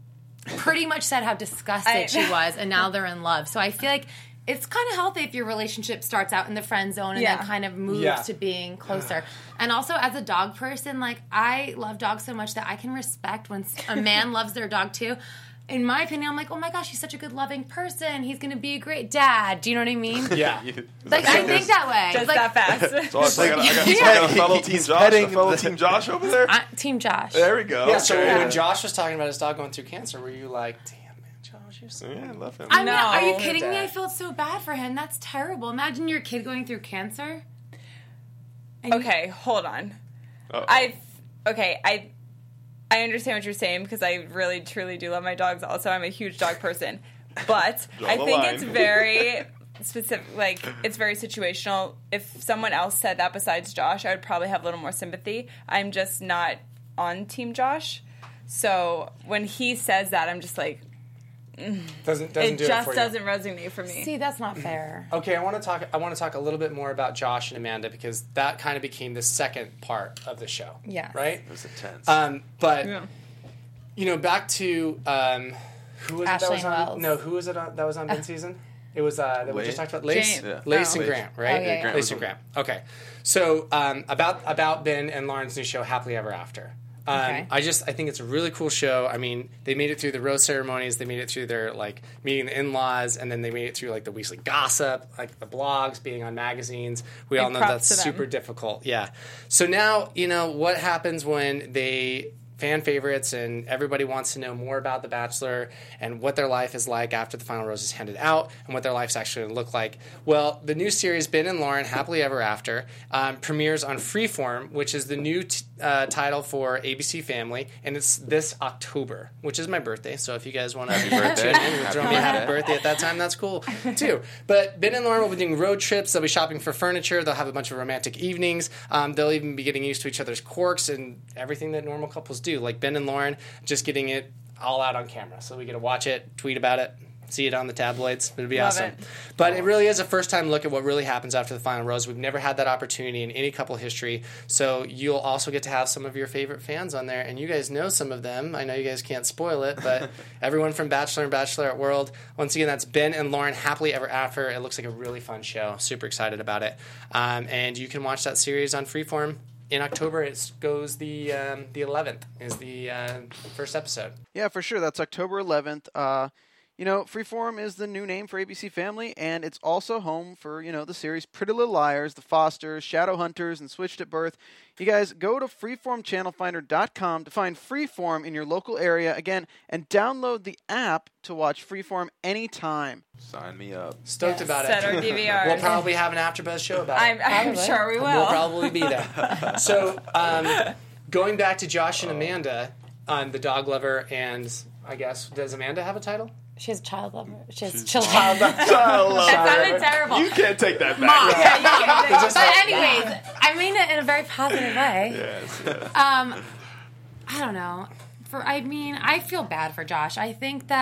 Speaker 11: pretty much said how disgusted she was, and now they're in love. So I feel like it's kind of healthy if your relationship starts out in the friend zone and then kind of moves to being closer. And also, as a dog person, like, I love dogs so much that I can respect when a man loves their dog too. In my opinion, I'm like, oh my gosh, he's such a good, loving person. He's going to be a great dad. Do you know what I mean?
Speaker 3: Yeah.
Speaker 11: Like, I think that way.
Speaker 6: Just
Speaker 11: like,
Speaker 6: that fast.
Speaker 9: So I got a fellow Team Josh, a fellow Team Josh over there.
Speaker 11: Team Josh.
Speaker 9: There we go.
Speaker 3: Yeah, so
Speaker 9: Okay.
Speaker 3: when Josh was talking about his dog going through cancer, were you like, damn, man, Josh, you're so
Speaker 9: Yeah, I love him.
Speaker 11: I mean,
Speaker 6: No.
Speaker 11: are you kidding me?
Speaker 3: Dad.
Speaker 11: I felt so bad for him. That's terrible. Imagine your kid going through cancer. And you-
Speaker 6: Okay, hold on.
Speaker 9: Uh-oh.
Speaker 6: I understand what you're saying because I really truly do love my dogs. Also, I'm a huge dog person, but
Speaker 9: Draw
Speaker 6: I
Speaker 9: the
Speaker 6: think
Speaker 9: line.
Speaker 6: it's very specific. Like, it's very situational. If someone else said that besides Josh, I would probably have a little more sympathy. I'm just not on Team Josh, so when he says that, I'm just like,
Speaker 3: doesn't
Speaker 6: it
Speaker 3: do it
Speaker 6: just
Speaker 3: for you.
Speaker 6: doesn't resonate for me.
Speaker 11: See, that's not fair.
Speaker 3: Okay, I want to talk a little bit more about Josh and Amanda because that kind of became the second part of the show.
Speaker 11: Yeah.
Speaker 3: Right?
Speaker 7: It was intense.
Speaker 3: But
Speaker 6: Yeah.
Speaker 3: back to who was it that
Speaker 11: Ashley
Speaker 3: was
Speaker 11: and
Speaker 3: on?
Speaker 11: Wells.
Speaker 3: No, who was it that was on Ben season? It was that we just talked about Lace,
Speaker 6: Jane.
Speaker 7: Yeah.
Speaker 3: Lace
Speaker 6: Oh.
Speaker 3: and Grant, right?
Speaker 11: Oh, yeah, yeah.
Speaker 3: Lace and Grant. Okay, so about Ben and Lauren's new show, Happily Ever After.
Speaker 11: Okay.
Speaker 3: I think it's a really cool show. I mean, they made it through the rose ceremonies, they made it through their like meeting the in-laws, and then they made it through like the weekly gossip, like the blogs, being on magazines. We all know
Speaker 6: props
Speaker 3: that's
Speaker 6: to them.
Speaker 3: super difficult. Yeah. So now what happens when they fan favorites and everybody wants to know more about The Bachelor and what their life is like after the final rose is handed out and what their life's actually going to look like. Well, the new series Ben and Lauren Happily Ever After premieres on Freeform, which is the new title for ABC Family, and it's this October, which is my birthday. So if you guys want to
Speaker 7: birthday.
Speaker 3: tune in and throw me a happy birthday at that time, that's cool too. But Ben and Lauren will be doing road trips. They'll be shopping for furniture. They'll have a bunch of romantic evenings. They'll even be getting used to each other's quirks and everything that normal couples do. Like Ben and Lauren just getting it all out on camera. So we get to watch it, tweet about it, see it on the tabloids. It'd be awesome. But it really is a first-time look at what really happens after the final rose. We've never had that opportunity in any couple history. So you'll also get to have some of your favorite fans on there. And you guys know some of them. I know you guys can't spoil it, but everyone from Bachelor and Bachelorette World. Once again, that's Ben and Lauren, Happily Ever After. It looks like a really fun show. Super excited about it. And you can watch that series on Freeform. In October, it goes the 11th is the first episode.
Speaker 4: Yeah, for sure. That's October 11th. Freeform is the new name for ABC Family, and it's also home for, the series Pretty Little Liars, The Fosters, Shadowhunters, and Switched at Birth. You guys, go to freeformchannelfinder.com to find Freeform in your local area, again, and download the app to watch Freeform anytime.
Speaker 7: Sign me up.
Speaker 3: Stoked about it.
Speaker 6: Set our DVRs.
Speaker 3: We'll probably have an AfterBuzz show about it.
Speaker 6: I'm sure we will.
Speaker 3: We'll probably be there. So, going back to Josh and Amanda on The Dog Lover, and I guess, does Amanda have a title?
Speaker 11: She has child lover. She has children.
Speaker 9: Child lover.
Speaker 11: That sounded terrible.
Speaker 9: You can't take that back.
Speaker 11: Mom. Yeah, you can't. But anyways, I mean it in a very positive way.
Speaker 9: Yes.
Speaker 11: I don't know. I feel bad for Josh. I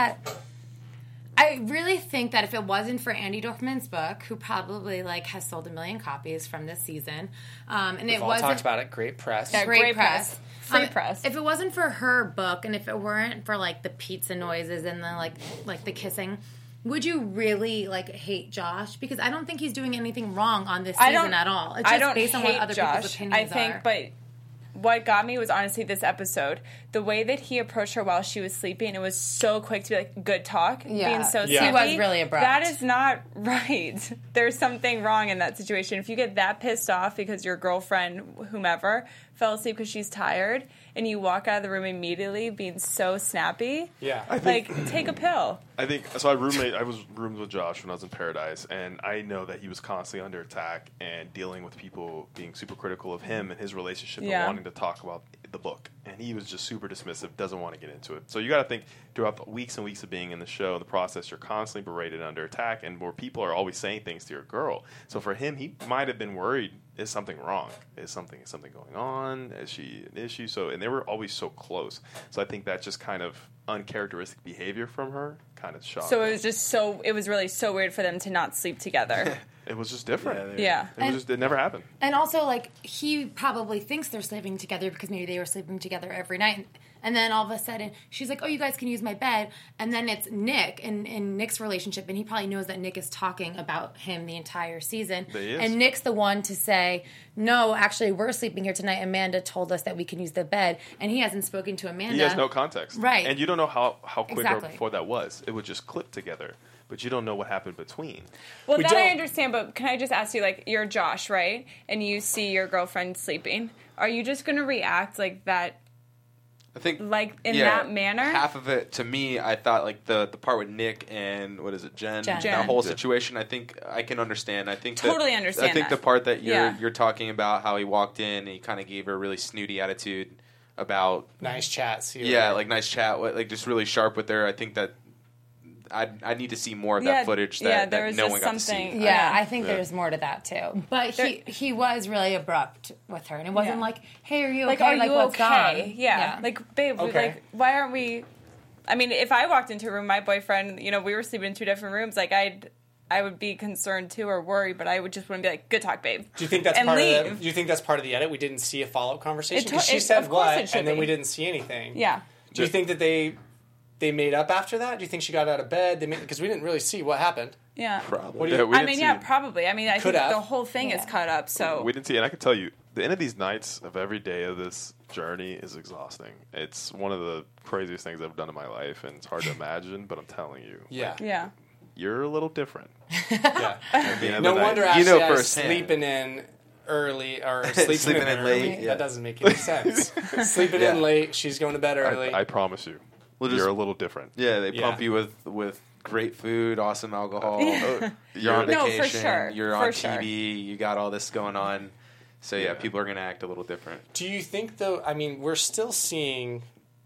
Speaker 11: really think that if it wasn't for Andy Dorfman's book, who probably has sold 1 million copies from this season, and
Speaker 3: We've all talked about it. Great press.
Speaker 6: Yeah, great press. Free press.
Speaker 11: If it wasn't for her book, and if it weren't for the pizza noises and the the kissing, would you really hate Josh? Because I don't think he's doing anything wrong on this season at all. It's just based on what other people's opinions are.
Speaker 6: But what got me was honestly this episode. The way that he approached her while she was sleeping, it was so quick to be good talk, being so sleepy.
Speaker 11: He was really abrupt.
Speaker 6: That is not right. There's something wrong in that situation. If you get that pissed off because your girlfriend, whomever, fell asleep because she's tired, and you walk out of the room immediately being so snappy, take a pill.
Speaker 9: I think so. I was roomed with Josh when I was in Paradise, and I know that he was constantly under attack and dealing with people being super critical of him and his relationship and wanting to talk about the book. And he was just super dismissive, doesn't want to get into it. So you got to think throughout the weeks and weeks of being in the show, the process, you're constantly berated under attack, and more people are always saying things to your girl. So for him, he might have been worried: is something wrong? Is something going on? Is she an issue? So, and they were always so close. So I think that's just kind of uncharacteristic behavior from her kind of shocked.
Speaker 6: So it was really so weird for them to not sleep together.
Speaker 9: It was just different.
Speaker 6: Yeah.
Speaker 9: It never happened.
Speaker 11: And also, he probably thinks they're sleeping together because maybe they were sleeping together every night. And then all of a sudden, she's like, oh, you guys can use my bed. And then it's Nick and Nick's relationship. And he probably knows that Nick is talking about him the entire season.
Speaker 9: He is.
Speaker 11: And Nick's the one to say, no, actually, we're sleeping here tonight. Amanda told us that we can use the bed. And he hasn't spoken to Amanda.
Speaker 9: He has no context.
Speaker 11: Right.
Speaker 9: And you don't know how quick
Speaker 11: Exactly.
Speaker 9: or before that was. It would just clip together. But you don't know what happened between.
Speaker 6: Well, I understand, but can I just ask you, you're Josh, right? And you see your girlfriend sleeping. Are you just going to react like that?
Speaker 7: I think
Speaker 6: that manner?
Speaker 7: Half of it, to me, I thought the part with Nick and Jen. That whole situation, I think I can understand. I think
Speaker 6: totally understand.
Speaker 7: I think the part that you're talking about, how he walked in and he kind of gave her a really snooty attitude about
Speaker 3: nice chat.
Speaker 7: Nice chat, just really sharp with her. I think that I need to see more of that footage that no one got to see.
Speaker 11: Yeah, I think there's more to that too. But he was really abrupt with her, and it wasn't hey, are you okay?
Speaker 6: Are you
Speaker 11: what's
Speaker 6: okay?
Speaker 11: gone?
Speaker 6: Yeah. Babe, why aren't we? I mean, if I walked into a room, my boyfriend, we were sleeping in 2 different rooms, I would be concerned too or worried, but I would just want to be good talk, babe.
Speaker 3: Do you think that's do you think that's part of the edit? We didn't see a follow-up conversation because she said what, and then we didn't see anything.
Speaker 6: Yeah.
Speaker 3: Do you think that they made up after that? Do you think she got out of bed? Because we didn't really see what happened.
Speaker 6: Yeah.
Speaker 9: Probably.
Speaker 6: Probably. I mean, I think the whole thing is cut up. So
Speaker 9: we didn't see, and I can tell you, the end of these nights of every day of this journey is exhausting. It's one of the craziest things I've done in my life, and it's hard to imagine, but I'm telling you.
Speaker 6: Yeah.
Speaker 9: You're a little different.
Speaker 3: Yeah. No wonder actually I was sleeping in early or sleeping in late. Yeah. That doesn't make any sense. Sleeping in late, she's going to bed early.
Speaker 9: I promise you. You're a little different.
Speaker 7: Yeah, they pump you with great food, awesome alcohol. You're on vacation.
Speaker 6: No, for sure.
Speaker 7: You're on TV. You got all this going on. So yeah, people are going to act a little different.
Speaker 3: Do you think, though, I mean, we're still seeing,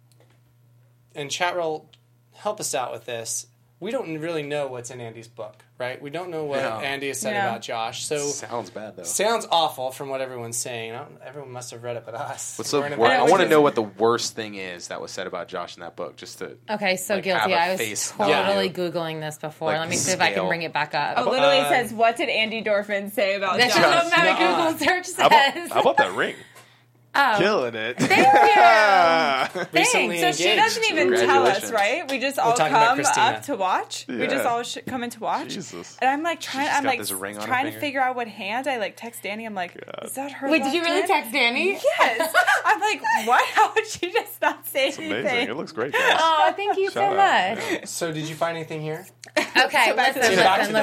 Speaker 3: and chat roll, help us out with this, we don't really know what's in Andy's book, right? We don't know what Andy has said about Josh. So
Speaker 7: sounds bad, though.
Speaker 3: Sounds awful from what everyone's saying. Everyone must have read it but us.
Speaker 7: What's the I want to know what the worst thing is that was said about Josh in that book, just to
Speaker 11: guilty. I was totally Googling this before. Let me see if I can bring it back up.
Speaker 6: Oh, literally says, what did Andy Dorfman say about Josh?
Speaker 11: That's what my Google search says.
Speaker 9: How about that ring?
Speaker 11: Oh.
Speaker 9: Killing it.
Speaker 11: Thank you.
Speaker 3: Recently
Speaker 6: so she doesn't even tell us, right? We just all come up to watch.
Speaker 9: Yeah.
Speaker 6: We just all come in to watch.
Speaker 9: Jesus.
Speaker 6: And I'm like trying to figure out what hand. I like text Danny. I'm like, is that her?
Speaker 11: Wait, did you really text Danny?
Speaker 6: Yes. I'm like, what? How would she just not say anything?
Speaker 9: Amazing. It looks great, guys.
Speaker 11: Oh, thank you so much.
Speaker 3: Yeah. So did you find anything here?
Speaker 11: Okay, listen.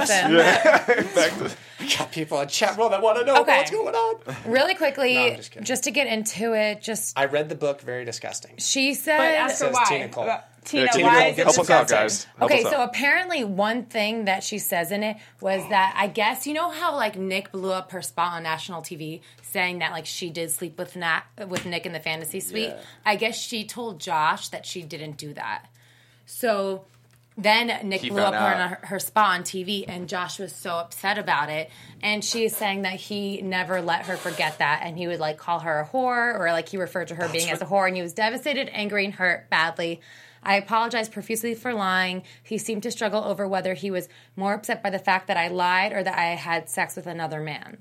Speaker 3: Yeah. We got people on chat roll that want to know what's going on.
Speaker 11: Really quickly, just to get into it,
Speaker 3: I read the book, very disgusting.
Speaker 11: She said...
Speaker 6: But ask her why.
Speaker 3: Tina Cole.
Speaker 6: Tina, why is it
Speaker 9: help us out, guys.
Speaker 11: Okay, so apparently one thing that she says in it was that, I guess, you know how, like, Nick blew up her spot on national TV saying that, like, she did sleep with Nick in the fantasy suite? Yeah. I guess she told Josh that she didn't do that. So... Then Nick blew up her spot on TV, and Josh was so upset about it. And she's saying that he never let her forget that, and he would, like, call her a whore, or, like, he referred to her being as a whore, and he was devastated, angry, and hurt badly. I apologize profusely for lying. He seemed to struggle over whether he was more upset by the fact that I lied or that I had sex with another man.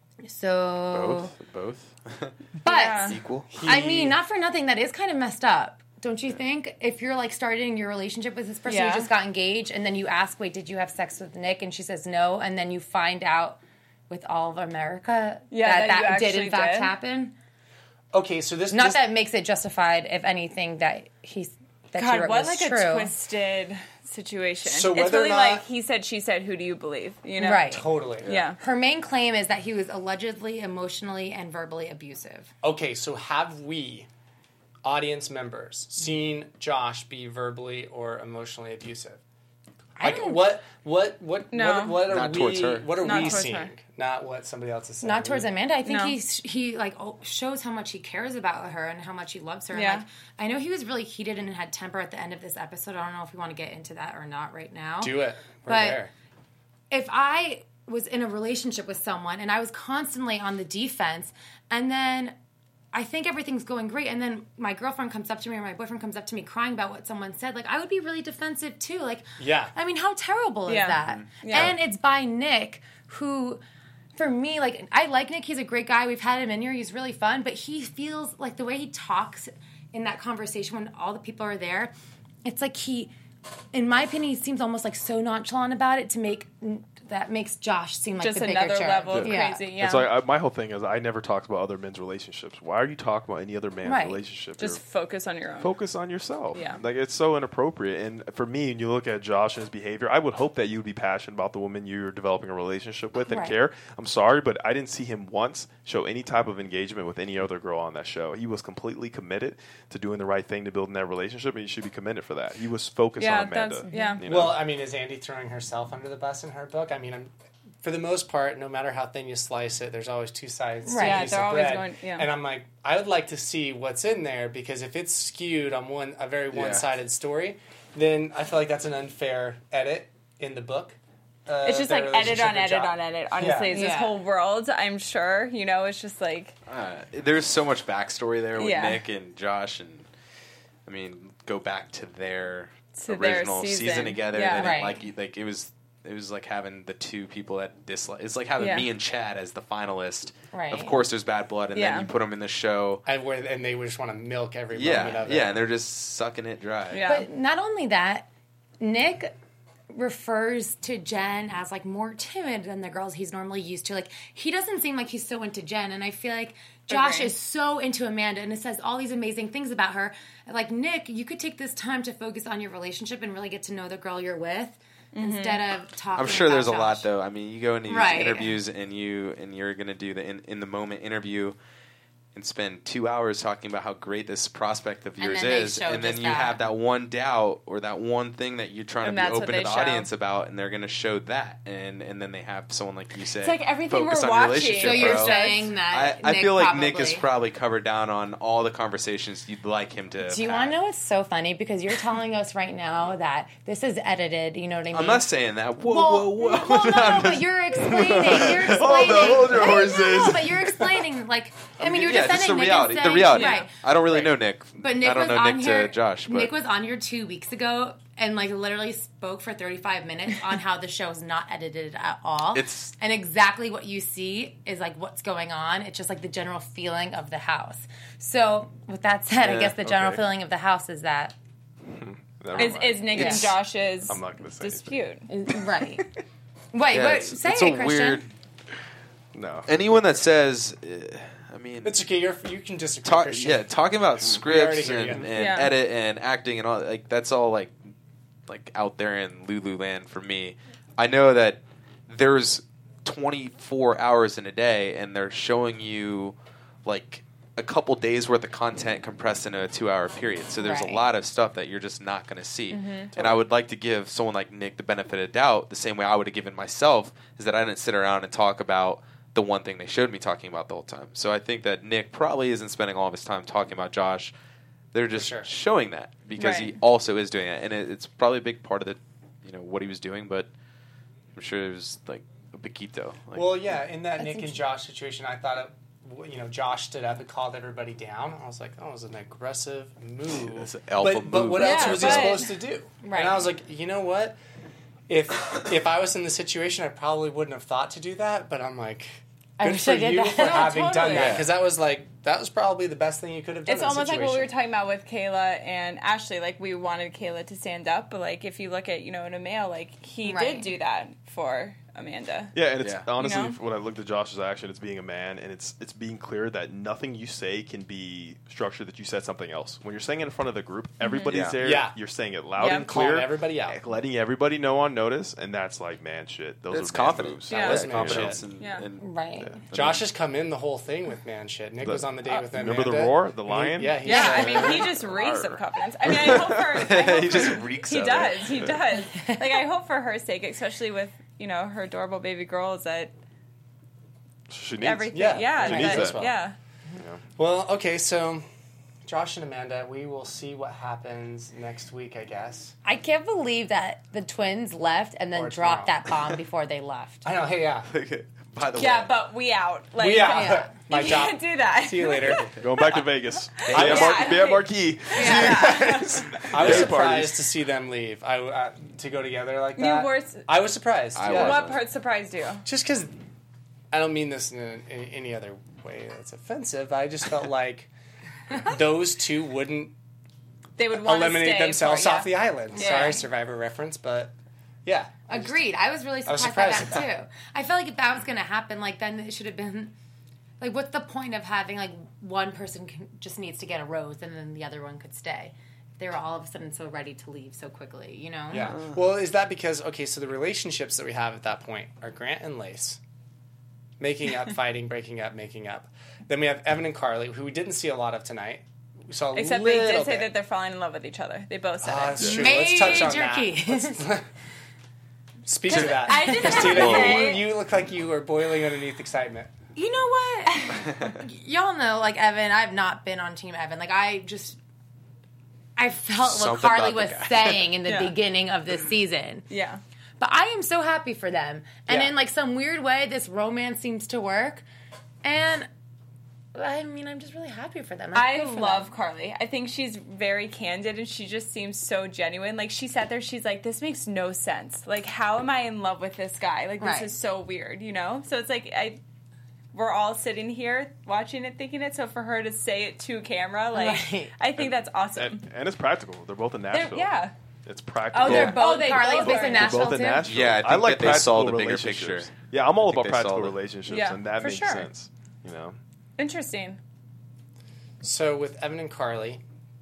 Speaker 11: So...
Speaker 7: Both.
Speaker 11: But,
Speaker 7: equal.
Speaker 11: I mean, not for nothing, that is kind of messed up. Don't you think? If you're, like, starting your relationship with this person, you just got engaged, and then you ask, wait, did you have sex with Nick? And she says no, and then you find out with all of America that did in fact happen.
Speaker 3: Okay, so this...
Speaker 11: Not that makes it justified, if anything, that he wrote was
Speaker 6: like
Speaker 11: true.
Speaker 6: A twisted situation.
Speaker 3: So
Speaker 6: it's really like he said, she said, who do you believe? You know?
Speaker 11: Right.
Speaker 3: Totally.
Speaker 6: Yeah.
Speaker 11: Her main claim is that he was allegedly emotionally and verbally abusive.
Speaker 3: Okay, so have we... audience members seen Josh be verbally or emotionally abusive? Like what are we seeing? Not what somebody else is saying.
Speaker 11: Not towards Amanda. I think he like shows how much he cares about her and how much he loves her.
Speaker 6: Yeah.
Speaker 11: And, like, I know he was really heated and had temper at the end of this episode. I don't know if we want to get into that or not right now.
Speaker 3: Do it. We're there.
Speaker 11: If I was in a relationship with someone and I was constantly on the defense, and then I think everything's going great, and then my girlfriend comes up to me or my boyfriend comes up to me crying about what someone said, like, I would be really defensive too. Like, I mean, how terrible is that? Yeah. And it's by Nick, who, for me, like, I like Nick. He's a great guy. We've had him in here. He's really fun, but he feels like the way he talks in that conversation when all the people are there, it's like he, in my opinion, he seems almost like so nonchalant about it that makes Josh seem like
Speaker 6: just
Speaker 11: the bigger
Speaker 6: another level of crazy. Yeah.
Speaker 9: It's like my whole thing is I never talk about other men's relationships. Why are you talking about any other man's relationship?
Speaker 6: Just focus on your own.
Speaker 9: Focus on yourself.
Speaker 6: Yeah.
Speaker 9: Like, it's so inappropriate. And for me, when you look at Josh and his behavior, I would hope that you would be passionate about the woman you're developing a relationship with and care. I'm sorry, but I didn't see him once show any type of engagement with any other girl on that show. He was completely committed to doing the right thing to building that relationship, and he should be commended for that. He was focused on Amanda. You know?
Speaker 3: Well, I mean, is Andy throwing herself under the bus in her book? I mean, for the most part, no matter how thin you slice it, there's always two sides to a piece of bread. And I'm like, I would like to see what's in there, because if it's skewed on a very one-sided story, then I feel like that's an unfair edit in the book.
Speaker 6: It's just like edit on edit on edit. Honestly, it's this whole world, I'm sure. You know, it's just like...
Speaker 7: there's so much backstory there with Nick and Josh, and I mean, go back to their original season together.
Speaker 6: Yeah.
Speaker 7: It was like having the two people that dislike. It's like having me and Chad as the finalist.
Speaker 11: Right.
Speaker 7: Of course, there's bad blood, and then you put them in the show,
Speaker 3: and they just want to milk every moment of it.
Speaker 7: Yeah, and they're just sucking it dry.
Speaker 11: Yeah. But not only that, Nick refers to Jen as, like, more timid than the girls he's normally used to. Like, he doesn't seem like he's so into Jen, and I feel like Josh is so into Amanda, and it says all these amazing things about her. Like, Nick, you could take this time to focus on your relationship and really get to know the girl you're with. Instead of talking.
Speaker 7: I'm sure
Speaker 11: about
Speaker 7: there's
Speaker 11: Josh.
Speaker 7: a lot, though. I mean, you go into these interviews and you're going to do the in the moment interview, and spend 2 hours talking about how great this prospect of yours
Speaker 8: then they
Speaker 7: is,
Speaker 8: show
Speaker 7: and then
Speaker 8: just
Speaker 7: you
Speaker 8: that.
Speaker 7: have that one doubt or that one thing that you're trying
Speaker 6: And
Speaker 7: to be
Speaker 6: that's what
Speaker 7: open to
Speaker 6: they
Speaker 7: the
Speaker 6: show.
Speaker 7: audience about, and they're going to show that, and then they have someone like you say,
Speaker 6: It's like everything
Speaker 7: focus
Speaker 6: we're
Speaker 7: on your
Speaker 6: watching.
Speaker 7: relationship,
Speaker 8: So you're
Speaker 7: bro.
Speaker 8: saying that
Speaker 7: I
Speaker 8: Nick
Speaker 7: feel like
Speaker 8: probably,
Speaker 7: Nick is probably covered down on all the conversations you'd like him to.
Speaker 11: Do you want to know what's so funny? Because you're telling us right now that this is edited. You know what I mean?
Speaker 7: I'm not saying that. Whoa,
Speaker 11: Well,
Speaker 7: whoa, whoa!
Speaker 11: Well, no, but you're explaining.
Speaker 9: Hold your horses.
Speaker 11: No, but you're explaining. Like, I mean, you're
Speaker 7: yeah,
Speaker 11: defending
Speaker 7: just the
Speaker 11: Nick
Speaker 7: reality.
Speaker 11: and
Speaker 7: The
Speaker 11: saying,
Speaker 7: reality.
Speaker 11: right?
Speaker 7: I don't really know Nick.
Speaker 11: But Nick
Speaker 7: I don't
Speaker 11: was
Speaker 7: know
Speaker 11: on
Speaker 7: Nick
Speaker 11: here.
Speaker 7: to Josh. But
Speaker 11: Nick was on here 2 weeks ago and like literally spoke for 35 minutes on how the show is not edited at all. And exactly what you see is like what's going on. It's just like the general feeling of the house. So with that said, I guess the general feeling of the house is that
Speaker 6: is Nick and Josh's
Speaker 9: I'm not gonna say
Speaker 6: dispute.
Speaker 11: Right. Wait, say
Speaker 7: it's
Speaker 11: it,
Speaker 7: a
Speaker 11: Christian.
Speaker 7: weird.
Speaker 9: No.
Speaker 7: Anyone that says, I mean,
Speaker 3: It's okay. You can disagree. Christian.
Speaker 7: talking about
Speaker 3: already
Speaker 7: scripts
Speaker 3: hear
Speaker 7: and
Speaker 3: you.
Speaker 7: edit and acting and all like that's all like out there in Lululand for me. I know that there's 24 hours in a day, and they're showing you like a couple days worth of content compressed into a 2-hour period. So there's a lot of stuff that you're just not going to see. And I would like to give someone like Nick the benefit of doubt, the same way I would have given myself, is that I didn't sit around and talk about the one thing they showed me talking about the whole time. So I think that Nick probably isn't spending all of his time talking about Josh. They're just showing that because he also is doing it, and it's probably a big part of the, what he was doing. But I'm sure it was like a Paquito. Like,
Speaker 3: Well, yeah, in that Nick and Josh situation, I thought it. Josh stood up and called everybody down. I was like, oh, it was an aggressive move.
Speaker 7: It's an alpha
Speaker 3: but
Speaker 7: move.
Speaker 3: what else was he supposed to do?
Speaker 6: Right.
Speaker 3: And I was like, you know what? If I was in the situation, I probably wouldn't have thought to do that. But I'm like,
Speaker 11: I
Speaker 3: good
Speaker 11: wish
Speaker 3: for
Speaker 11: I did
Speaker 3: you
Speaker 11: that.
Speaker 3: for
Speaker 11: No,
Speaker 3: having done
Speaker 6: totally.
Speaker 3: that, because that was probably the best thing you could have done.
Speaker 6: It's
Speaker 3: in that
Speaker 6: almost like what we were
Speaker 3: situation.
Speaker 6: talking about with Kayla and Ashley. Like, we wanted Kayla to stand up, but like if you look at in a male, like he did do that for Amanda.
Speaker 9: Yeah, and it's honestly,
Speaker 6: You know?
Speaker 9: when I looked at Josh's action, it's being a man, and it's being clear that nothing you say can be structured that you said something else. When you're saying it in front of the group, everybody's there.
Speaker 3: Yeah.
Speaker 9: You're saying it loud
Speaker 6: Yeah.
Speaker 9: and clear,
Speaker 3: Calling everybody out.
Speaker 9: letting everybody know on notice, and that's like man shit. Those
Speaker 7: it's
Speaker 9: are man
Speaker 7: confidence.
Speaker 9: moves.
Speaker 6: Yeah.
Speaker 3: That was
Speaker 7: Yeah,
Speaker 3: man
Speaker 7: confidence.
Speaker 3: shit.
Speaker 7: And
Speaker 11: Right.
Speaker 3: Josh has come in the whole thing with man shit. Nick was on the date with Amanda.
Speaker 9: remember the roar, the
Speaker 3: And
Speaker 9: lion?
Speaker 3: He
Speaker 6: Yeah,
Speaker 3: said-
Speaker 6: I mean, he just reeks of confidence. I mean, I hope for
Speaker 7: he just reeks
Speaker 6: he
Speaker 7: of
Speaker 6: does.
Speaker 7: it.
Speaker 6: He does. Like, I hope for her sake, especially with her adorable baby girls, that
Speaker 9: She needs.
Speaker 6: everything.
Speaker 3: Yeah,
Speaker 6: Yeah,
Speaker 3: she
Speaker 6: that-
Speaker 3: needs that.
Speaker 6: yeah.
Speaker 3: Well, okay, so Josh and Amanda, we will see what happens next week, I guess.
Speaker 11: I can't believe that the twins left and then
Speaker 3: Or
Speaker 11: dropped
Speaker 3: tomorrow.
Speaker 11: that bomb before they left.
Speaker 3: I know. Hey, yeah,
Speaker 7: By the
Speaker 6: Yeah,
Speaker 7: way,
Speaker 6: but we out. Like,
Speaker 3: we out.
Speaker 11: Yeah.
Speaker 3: My
Speaker 6: you
Speaker 3: job.
Speaker 6: can't do that.
Speaker 3: See you later.
Speaker 9: Going back to Vegas.
Speaker 6: Yeah.
Speaker 9: Be at Marquee.
Speaker 3: I was
Speaker 9: Day
Speaker 3: surprised
Speaker 9: parties.
Speaker 3: to see them leave. To go together like
Speaker 6: You
Speaker 3: that.
Speaker 6: were-
Speaker 3: I was surprised.
Speaker 7: I
Speaker 3: yeah.
Speaker 7: was.
Speaker 6: What part surprised you?
Speaker 3: Just because I don't mean this in any other way that's offensive. I just felt like those two wouldn't
Speaker 6: They would want to
Speaker 3: eliminate
Speaker 6: stay
Speaker 3: themselves
Speaker 6: for,
Speaker 3: off the island.
Speaker 6: Yeah.
Speaker 3: Sorry, Survivor reference, but yeah.
Speaker 11: Agreed. I was really
Speaker 3: was
Speaker 11: surprised by
Speaker 3: surprised.
Speaker 11: that too. I felt like if that was going to happen, like then it should have been like, what's the point of having like one person just needs to get a rose and then the other one could stay? They were all of a sudden so ready to leave so quickly,
Speaker 3: Yeah. Well, is that because so the relationships that we have at that point are Grant and Lace making up, fighting, breaking up, making up. Then we have Evan and Carly, who we didn't see a lot of tonight. We saw a
Speaker 6: Except
Speaker 3: little
Speaker 6: they did say
Speaker 3: bit.
Speaker 6: that they're falling in love with each other. They both said it.
Speaker 3: That's true. Let's touch on that.
Speaker 11: Major
Speaker 3: Speak to that.
Speaker 11: I just have to
Speaker 3: Christina,
Speaker 11: say-
Speaker 3: you look like you are boiling underneath excitement.
Speaker 11: You know what? Y'all know, like Evan, I've not been on Team Evan. Like I felt what
Speaker 7: Something
Speaker 11: Carly
Speaker 7: about
Speaker 11: was
Speaker 7: the guy.
Speaker 11: saying in the
Speaker 6: Yeah.
Speaker 11: beginning of this season.
Speaker 6: Yeah.
Speaker 11: But I am so happy for them. And
Speaker 3: Yeah.
Speaker 11: in like some weird way, this romance seems to work. And I mean, I'm just really happy for them.
Speaker 6: I
Speaker 11: feel for
Speaker 6: love
Speaker 11: them.
Speaker 6: Carly. I think she's very candid and she just seems so genuine. Like, she sat there, she's like, this makes no sense. Like, how am I in love with this guy? Like, this
Speaker 11: Right.
Speaker 6: is so weird, So it's like, we're all sitting here watching it, thinking it. So for her to say it to camera, like,
Speaker 11: Right.
Speaker 6: I think that's awesome.
Speaker 9: And it's practical. They're both in Nashville.
Speaker 6: Yeah.
Speaker 9: It's practical.
Speaker 11: Oh, they're both.
Speaker 6: they
Speaker 11: Carly's
Speaker 6: both
Speaker 11: based
Speaker 6: are.
Speaker 11: in
Speaker 6: They're
Speaker 11: Nashville
Speaker 9: both in
Speaker 11: too.
Speaker 9: Nashville.
Speaker 7: Yeah, I think that they saw the bigger
Speaker 9: relationships.
Speaker 7: picture.
Speaker 9: Yeah, I'm all
Speaker 7: I think
Speaker 9: about
Speaker 7: they saw
Speaker 9: practical
Speaker 7: the-
Speaker 9: relationships,
Speaker 6: Yeah,
Speaker 9: and that
Speaker 6: for
Speaker 9: makes
Speaker 6: sure.
Speaker 9: sense.
Speaker 6: Interesting.
Speaker 3: So with Evan and Carly,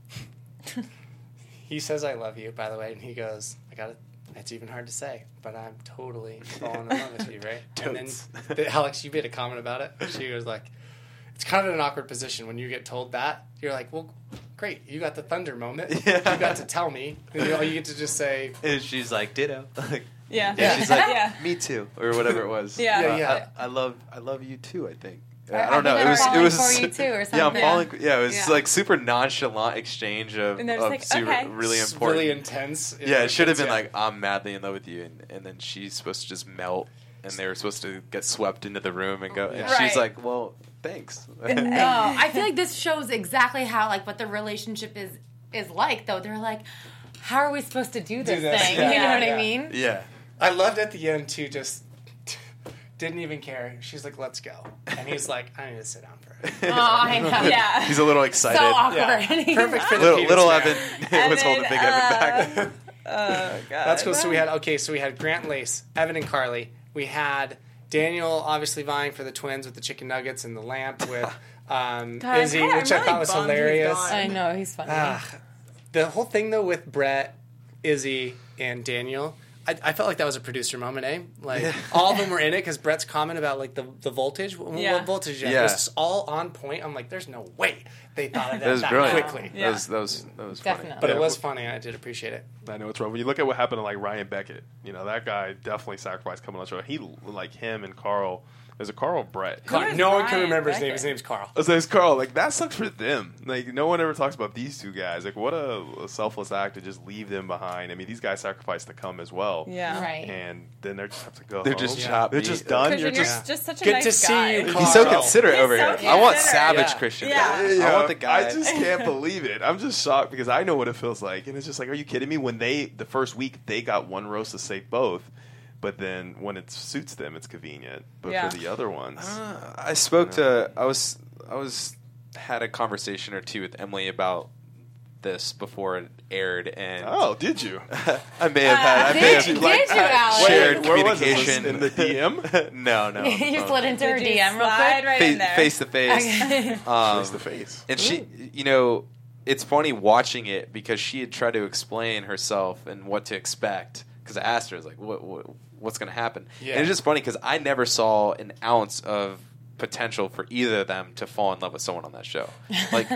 Speaker 3: he says I love you, by the way, and he goes, I got it. It's even hard to say, but I'm totally falling in love with you, right? And then Alex, you made a comment about it. She was like, it's kind of an awkward position when you get told that. You're like, well, great, you got the thunder moment. You got to tell me. And you get to just say.
Speaker 7: And she's like, ditto.
Speaker 6: Yeah.
Speaker 7: She's like, me too, or whatever it was.
Speaker 3: Yeah.
Speaker 7: I love you too. I think.
Speaker 11: Or
Speaker 7: I don't know.
Speaker 11: I'm
Speaker 7: It was
Speaker 11: for you too, or something.
Speaker 7: Yeah, I'm falling. Yeah, it was like super nonchalant exchange of
Speaker 6: And they're just like,
Speaker 7: super
Speaker 6: okay.
Speaker 7: really
Speaker 3: It's
Speaker 7: important.
Speaker 3: really intense.
Speaker 7: Yeah, it should have been like, I'm madly in love with you, and then she's supposed to just melt, and they were supposed to get swept into the room and go. And she's like, well, thanks.
Speaker 11: I feel like this shows exactly how what the relationship is like. Though they're like, how are we supposed to do this thing?
Speaker 3: Yeah.
Speaker 11: You know what
Speaker 3: Yeah.
Speaker 11: I mean?
Speaker 7: Yeah.
Speaker 3: I loved at the end too. Just didn't even care. She's like, "Let's go," and he's like, "I need to sit down for a minute."
Speaker 11: Oh, I know.
Speaker 6: Yeah.
Speaker 7: He's a little excited.
Speaker 11: So awkward.
Speaker 3: Yeah. Perfect for the
Speaker 7: Little
Speaker 3: penis
Speaker 7: Evan
Speaker 3: man.
Speaker 7: was holding big Evan back.
Speaker 6: Oh, God.
Speaker 3: That's cool. So we had Grant and Lace, Evan and Carly. We had Daniel obviously vying for the twins with the chicken nuggets and the lamp with Izzy,
Speaker 6: I'm
Speaker 3: which I
Speaker 6: really
Speaker 3: thought was
Speaker 6: bummed he's
Speaker 3: hilarious.
Speaker 6: gone.
Speaker 11: I know, he's funny.
Speaker 3: The whole thing though with Brett, Izzy, and Daniel. I felt like that was a producer moment, eh? Like all of them were in it because Brett's comment about like the voltage, what voltage? It was all on point. I'm like, there's no way they thought of that quickly.
Speaker 7: Yeah. That was
Speaker 11: Definitely.
Speaker 7: funny.
Speaker 3: But it was funny. I did appreciate it.
Speaker 9: I know it's wrong. When you look at what happened to like Ryan Beckett, that guy definitely sacrificed coming on the show. He him and Carl. There's a Carl Brett.
Speaker 3: No one can remember his name. His name's Carl.
Speaker 9: So it's Carl. Like that sucks for them. Like no one ever talks about these two guys. Like what a selfless act to just leave them behind. I mean, these guys sacrificed to come as well.
Speaker 6: Yeah.
Speaker 11: Right.
Speaker 9: And then they just have to go.
Speaker 7: They're
Speaker 9: home.
Speaker 7: just chopped.
Speaker 9: They're just done.
Speaker 6: Because
Speaker 9: You're
Speaker 6: you're
Speaker 9: just.
Speaker 6: just such a
Speaker 3: Good
Speaker 6: nice
Speaker 3: to see
Speaker 6: guy.
Speaker 3: you, Carl.
Speaker 7: He's so considerate
Speaker 6: He's
Speaker 7: over
Speaker 6: so
Speaker 7: here. I want
Speaker 6: considerate.
Speaker 7: savage
Speaker 3: Yeah.
Speaker 7: Christian.
Speaker 6: Yeah.
Speaker 7: I want the guy.
Speaker 9: I just can't believe it. I'm just shocked because I know what it feels like, and it's just like, are you kidding me? When the first week they got one roast to save both. But then when it suits them, it's convenient. But for the other ones,
Speaker 7: I spoke to. I was had a conversation or two with Emily about this before it aired, and
Speaker 9: did you?
Speaker 7: I may have had. I may have
Speaker 11: Did you, Alex?
Speaker 7: shared
Speaker 9: Where was it?
Speaker 7: communication
Speaker 9: In the DM?
Speaker 7: No.
Speaker 11: You slid into her
Speaker 6: Did you
Speaker 11: DM real
Speaker 6: slide
Speaker 11: quick?
Speaker 6: right in there?
Speaker 7: Face to face.
Speaker 9: Face to face.
Speaker 7: And she, it's funny watching it because she had tried to explain herself and what to expect. Because I asked her, I was like, what's going to happen?
Speaker 3: Yeah.
Speaker 7: And it's just funny because I never saw an ounce of potential for either of them to fall in love with someone on that show. Like,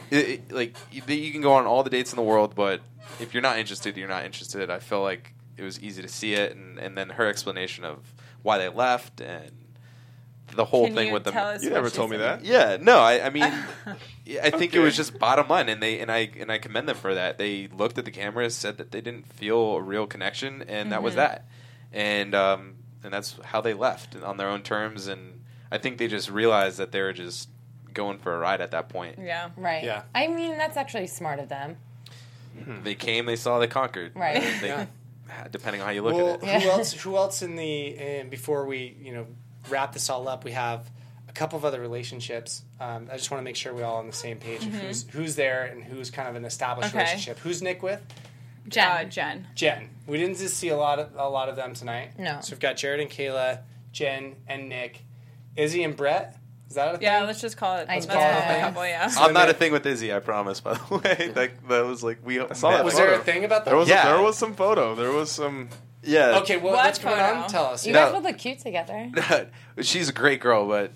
Speaker 7: you can go on all the dates in the world, but if you're not interested, you're not interested. I feel like it was easy to see it, and then her explanation of why they left and the whole thing with them.
Speaker 9: You never told me that.
Speaker 7: Yeah, no, I mean, I think it was just bottom line, and I commend them for that. They looked at the cameras, said that they didn't feel a real connection, and that was that. And that's how they left on their own terms. And I think they just realized that they were just going for a ride at that point.
Speaker 6: Yeah.
Speaker 11: Right.
Speaker 3: Yeah.
Speaker 11: I mean, that's actually smart of them.
Speaker 7: They came, they saw, they conquered.
Speaker 11: Right.
Speaker 7: Depending on how you look at it.
Speaker 3: Who else in before we wrap this all up, we have a couple of other relationships. I just want to make sure we're all on the same page of who's there and who's kind of an established relationship. Who's Nick with?
Speaker 6: Jen.
Speaker 3: We didn't just see a lot of them tonight.
Speaker 11: No.
Speaker 3: So we've got Jared and Kayla, Jen and Nick, Izzy and Brett. Is that a thing?
Speaker 6: Yeah, let's just call it. Let's call it a couple. Yeah.
Speaker 7: I'm not a thing with Izzy, I promise. By the way, that was like we.
Speaker 9: saw that
Speaker 3: Was
Speaker 9: photo.
Speaker 3: there a thing about that?
Speaker 9: There was some photo. There was some.
Speaker 7: Yeah.
Speaker 3: Okay, what's going on? Tell us.
Speaker 11: You guys both look cute together.
Speaker 7: She's a great girl, but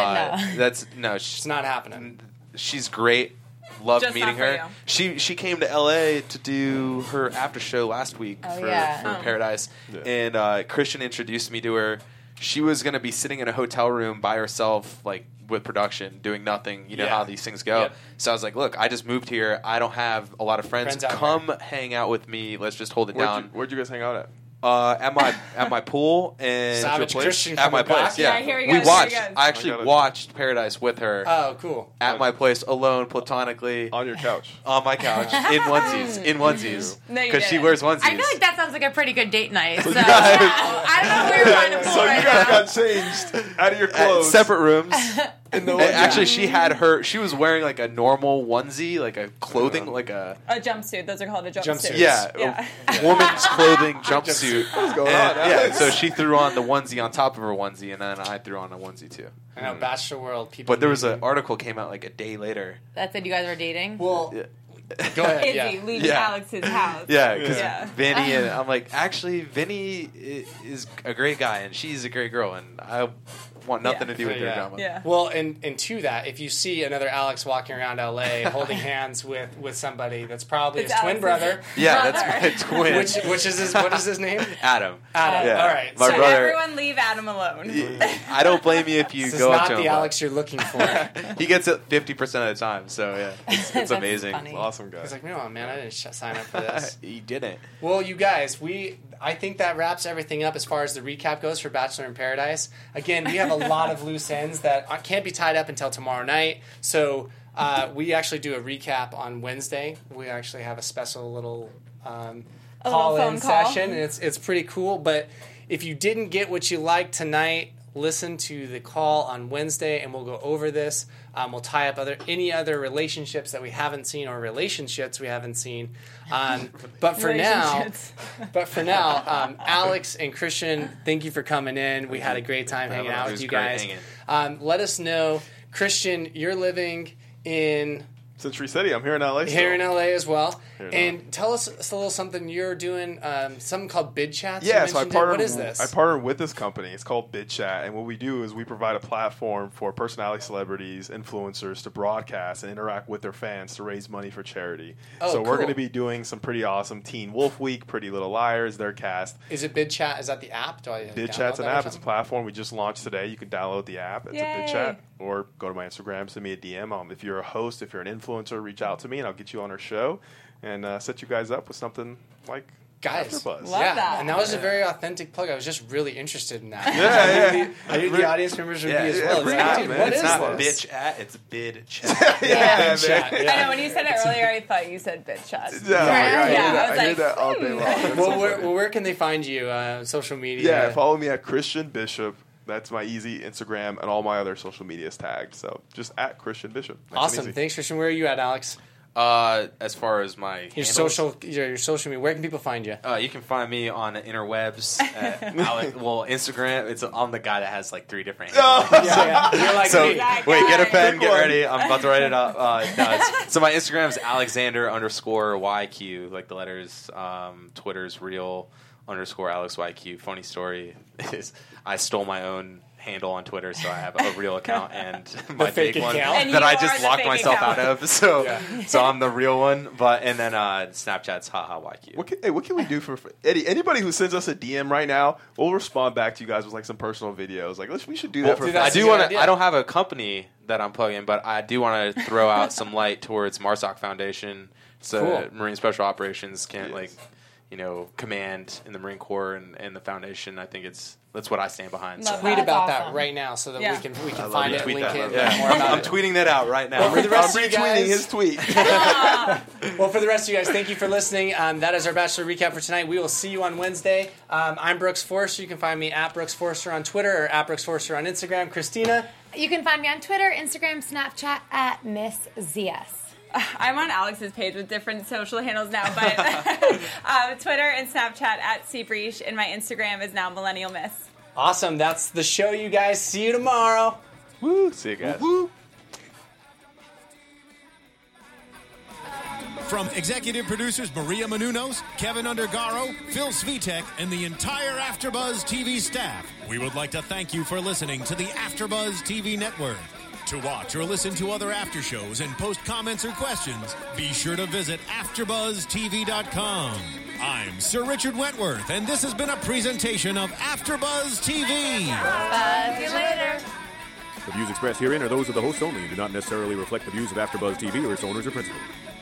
Speaker 3: no. It's not happening.
Speaker 7: She's great. Loved
Speaker 6: Just
Speaker 7: meeting
Speaker 6: not for
Speaker 7: her. She came to LA to do her after show last week for Paradise, and Christian introduced me to her. She was going to be sitting in a hotel room by herself, like with production, doing nothing. You know how these things go. Yep. So I was like, "Look, I just moved here. I don't have a lot of friends. Come hang out with me. Let's just hold it down."
Speaker 9: Where'd you guys hang out at?
Speaker 7: At my pool and
Speaker 3: Savage Christian
Speaker 7: at my
Speaker 3: coming
Speaker 7: place.
Speaker 3: back?
Speaker 6: Yeah, here he
Speaker 7: we
Speaker 6: goes,
Speaker 7: watched.
Speaker 6: here he goes.
Speaker 7: I actually watched Paradise with her.
Speaker 3: Oh, cool.
Speaker 7: At my place, alone, platonically,
Speaker 9: on your couch,
Speaker 7: on my couch, in onesies,
Speaker 6: No, you
Speaker 7: because she
Speaker 6: didn't.
Speaker 7: wears onesies.
Speaker 11: I feel like that sounds like a pretty good date night. So I don't know where you're trying to pull
Speaker 9: So
Speaker 11: right
Speaker 9: you guys
Speaker 11: now.
Speaker 9: got changed out of your clothes,
Speaker 7: separate rooms.
Speaker 9: In the
Speaker 7: And actually, she was wearing like a normal onesie, like a clothing, like a
Speaker 6: jumpsuit. Those are called a jumpsuit.
Speaker 7: Yeah, a woman's clothing jumpsuit.
Speaker 9: What's going on?
Speaker 7: Yeah, so she threw on the onesie on top of her onesie, and then I threw on a onesie too.
Speaker 3: I know, Bachelor World people.
Speaker 7: But there was an article came out like a day later.
Speaker 11: That said, you guys were dating.
Speaker 3: Well, go ahead.
Speaker 6: Izzy leaving Alex's house.
Speaker 7: Yeah, because Vinny and I'm like, actually, Vinny is a great guy, and she's a great girl, and want nothing to do with your
Speaker 3: Yeah.
Speaker 7: drama.
Speaker 6: Yeah.
Speaker 3: Well, and to that, if you see another Alex walking around LA holding hands with somebody, that's probably
Speaker 6: It's
Speaker 3: his twin
Speaker 6: Alex's
Speaker 3: brother.
Speaker 7: Yeah, that's my twin.
Speaker 3: Which is what is his name?
Speaker 7: Adam.
Speaker 3: Adam.
Speaker 7: Yeah.
Speaker 3: All right.
Speaker 7: My
Speaker 3: so
Speaker 7: brother.
Speaker 6: Everyone leave Adam alone.
Speaker 7: I don't blame you if you
Speaker 3: this is
Speaker 7: go up
Speaker 3: not
Speaker 7: to him.
Speaker 3: the Alex you're looking for.
Speaker 7: He gets it 50% of the time, so yeah, it's
Speaker 11: That's
Speaker 7: amazing.
Speaker 11: funny.
Speaker 9: Awesome guy.
Speaker 3: He's like, no, man, I didn't sign up for this.
Speaker 7: He didn't.
Speaker 3: Well, you guys, I think that wraps everything up as far as the recap goes for Bachelor in Paradise. Again, we have a lot of loose ends that can't be tied up until tomorrow night. So we actually do a recap on Wednesday. We actually have a special little call-in
Speaker 6: phone call.
Speaker 3: session, and it's pretty cool. But if you didn't get what you liked tonight, listen to the call on Wednesday, and we'll go over this. We'll tie up any other relationships that we haven't seen or relationships we haven't seen. But for now, Alex and Christian, thank you for coming in. We had a great time hanging out with you guys. Let us know, Christian, you're living in
Speaker 9: Century City. I'm here in LA.
Speaker 3: here in LA as well.
Speaker 9: Here in
Speaker 3: And tell us a little something you're doing, something called Bid Chats.
Speaker 9: Yeah,
Speaker 3: You
Speaker 9: so I
Speaker 3: mentioned it.
Speaker 9: partnered.
Speaker 3: What is this?
Speaker 9: I partnered with this company. It's called BidChat, and what we do is we provide a platform for personality, celebrities, influencers to broadcast and interact with their fans to raise money for charity.
Speaker 3: Oh,
Speaker 9: so we're
Speaker 3: cool.
Speaker 9: going to be doing some pretty awesome Teen Wolf Week, Pretty Little Liars, their cast.
Speaker 3: Is it Bid Chat? Is that the app? Do I
Speaker 9: BidChat's
Speaker 3: download
Speaker 9: an
Speaker 3: that or
Speaker 9: app. It's a
Speaker 3: something?
Speaker 9: platform we just launched today. You can download the app. It's
Speaker 6: Yay.
Speaker 9: a BidChat, or go to my Instagram, send me a DM. If you're a host, if you're an influencer, reach out to me, and I'll get you on our show and set you guys up with something like
Speaker 3: Guys,
Speaker 9: AfterBuzz.
Speaker 6: Love
Speaker 3: yeah,
Speaker 6: that.
Speaker 3: and that was a very authentic plug. I was just really interested in that.
Speaker 9: Yeah.
Speaker 3: I knew the audience members would be as well. It's
Speaker 9: bring
Speaker 3: like,
Speaker 9: it
Speaker 3: dude,
Speaker 9: on, man.
Speaker 3: what
Speaker 9: It's
Speaker 3: is
Speaker 9: not
Speaker 3: this?
Speaker 7: Bitch at, it's bid chat.
Speaker 3: Yeah, Bid Chat.
Speaker 6: I
Speaker 3: Yeah.
Speaker 6: know when you said it earlier, I thought you said bitch chat.
Speaker 9: I
Speaker 6: I
Speaker 9: hear
Speaker 6: was
Speaker 9: that all day long. That's
Speaker 3: Well,
Speaker 9: so
Speaker 3: where,
Speaker 9: funny.
Speaker 3: well, where can they find you? Social media?
Speaker 9: Yeah, follow me at Christian Bishop. That's my easy Instagram, and all my other social media is tagged. So just at Christian Bishop. Nice and
Speaker 3: Awesome.
Speaker 9: easy.
Speaker 3: Thanks, Christian. Where are you at, Alex?
Speaker 7: As far as my
Speaker 3: Your
Speaker 7: handles,
Speaker 3: your social media. Where can people find you?
Speaker 7: you can find me on the interwebs. Instagram. I'm the guy that has like 3 different handles.
Speaker 3: You're like
Speaker 7: So
Speaker 3: me.
Speaker 6: That
Speaker 7: wait, get a
Speaker 6: guy.
Speaker 7: pen, get ready. I'm about to write it up. So my Instagram is Alexander_YQ, like the letters. Twitter's real_AlexYQ. Funny story is I stole my own handle on Twitter, so I have a real account and my
Speaker 3: fake
Speaker 7: fake one
Speaker 3: account?
Speaker 6: And
Speaker 7: that
Speaker 6: you
Speaker 7: I
Speaker 6: are
Speaker 7: just
Speaker 6: the
Speaker 7: locked
Speaker 6: fake
Speaker 7: myself
Speaker 6: account.
Speaker 7: out of. So I'm the real one. And then Snapchat's HahaYQ.
Speaker 9: What can we do for Eddie? Anybody who sends us a DM right now, we'll respond back to you guys with like some personal videos. Like, we should do that for.
Speaker 3: dude,
Speaker 7: I
Speaker 3: that's a
Speaker 7: do
Speaker 3: good
Speaker 7: want to.
Speaker 3: idea.
Speaker 7: I don't have a company that I'm plugging, but I do want to throw out some light towards MARSOC Foundation, so
Speaker 3: Cool.
Speaker 7: Marine Special Operations can command in the Marine Corps and the foundation. I think that's what I stand behind.
Speaker 6: Love
Speaker 7: So.
Speaker 3: Tweet
Speaker 11: That's
Speaker 3: about
Speaker 11: awesome.
Speaker 3: that right now so that
Speaker 6: Yeah.
Speaker 3: we can
Speaker 9: love
Speaker 3: find
Speaker 9: you.
Speaker 3: it and
Speaker 9: Tweet
Speaker 3: link
Speaker 9: that,
Speaker 3: it.
Speaker 9: love
Speaker 3: and
Speaker 9: that.
Speaker 3: more about
Speaker 7: I'm
Speaker 3: it.
Speaker 7: tweeting that out right now.
Speaker 3: Well, for the rest of you
Speaker 9: retweeting
Speaker 3: guys,
Speaker 9: his tweet.
Speaker 3: Well, for the rest of you guys, thank you for listening. That is our Bachelor recap for tonight. We will see you on Wednesday. I'm Brooks Forster. You can find me at Brooks Forster on Twitter or at Brooks Forster on Instagram. Christina.
Speaker 11: You can find me on Twitter, Instagram, Snapchat at Miss ZS.
Speaker 6: I'm on Alex's page with different social handles now, but Twitter and Snapchat at Seabreach, and my Instagram is now Millennial Miss.
Speaker 3: Awesome. That's the show, you guys. See you tomorrow.
Speaker 9: Woo! See you guys.
Speaker 5: From executive producers Maria Menounos, Kevin Undergaro, Phil Svitek, and the entire AfterBuzz TV staff, we would like to thank you for listening to the AfterBuzz TV network. To watch or listen to other after shows and post comments or questions, be sure to visit AfterBuzzTV.com. I'm Sir Richard Wentworth, and this has been a presentation of AfterBuzz TV.
Speaker 11: Buzz you later.
Speaker 12: The views expressed herein are those of the hosts only and do not necessarily reflect the views of AfterBuzz TV or its owners or principals.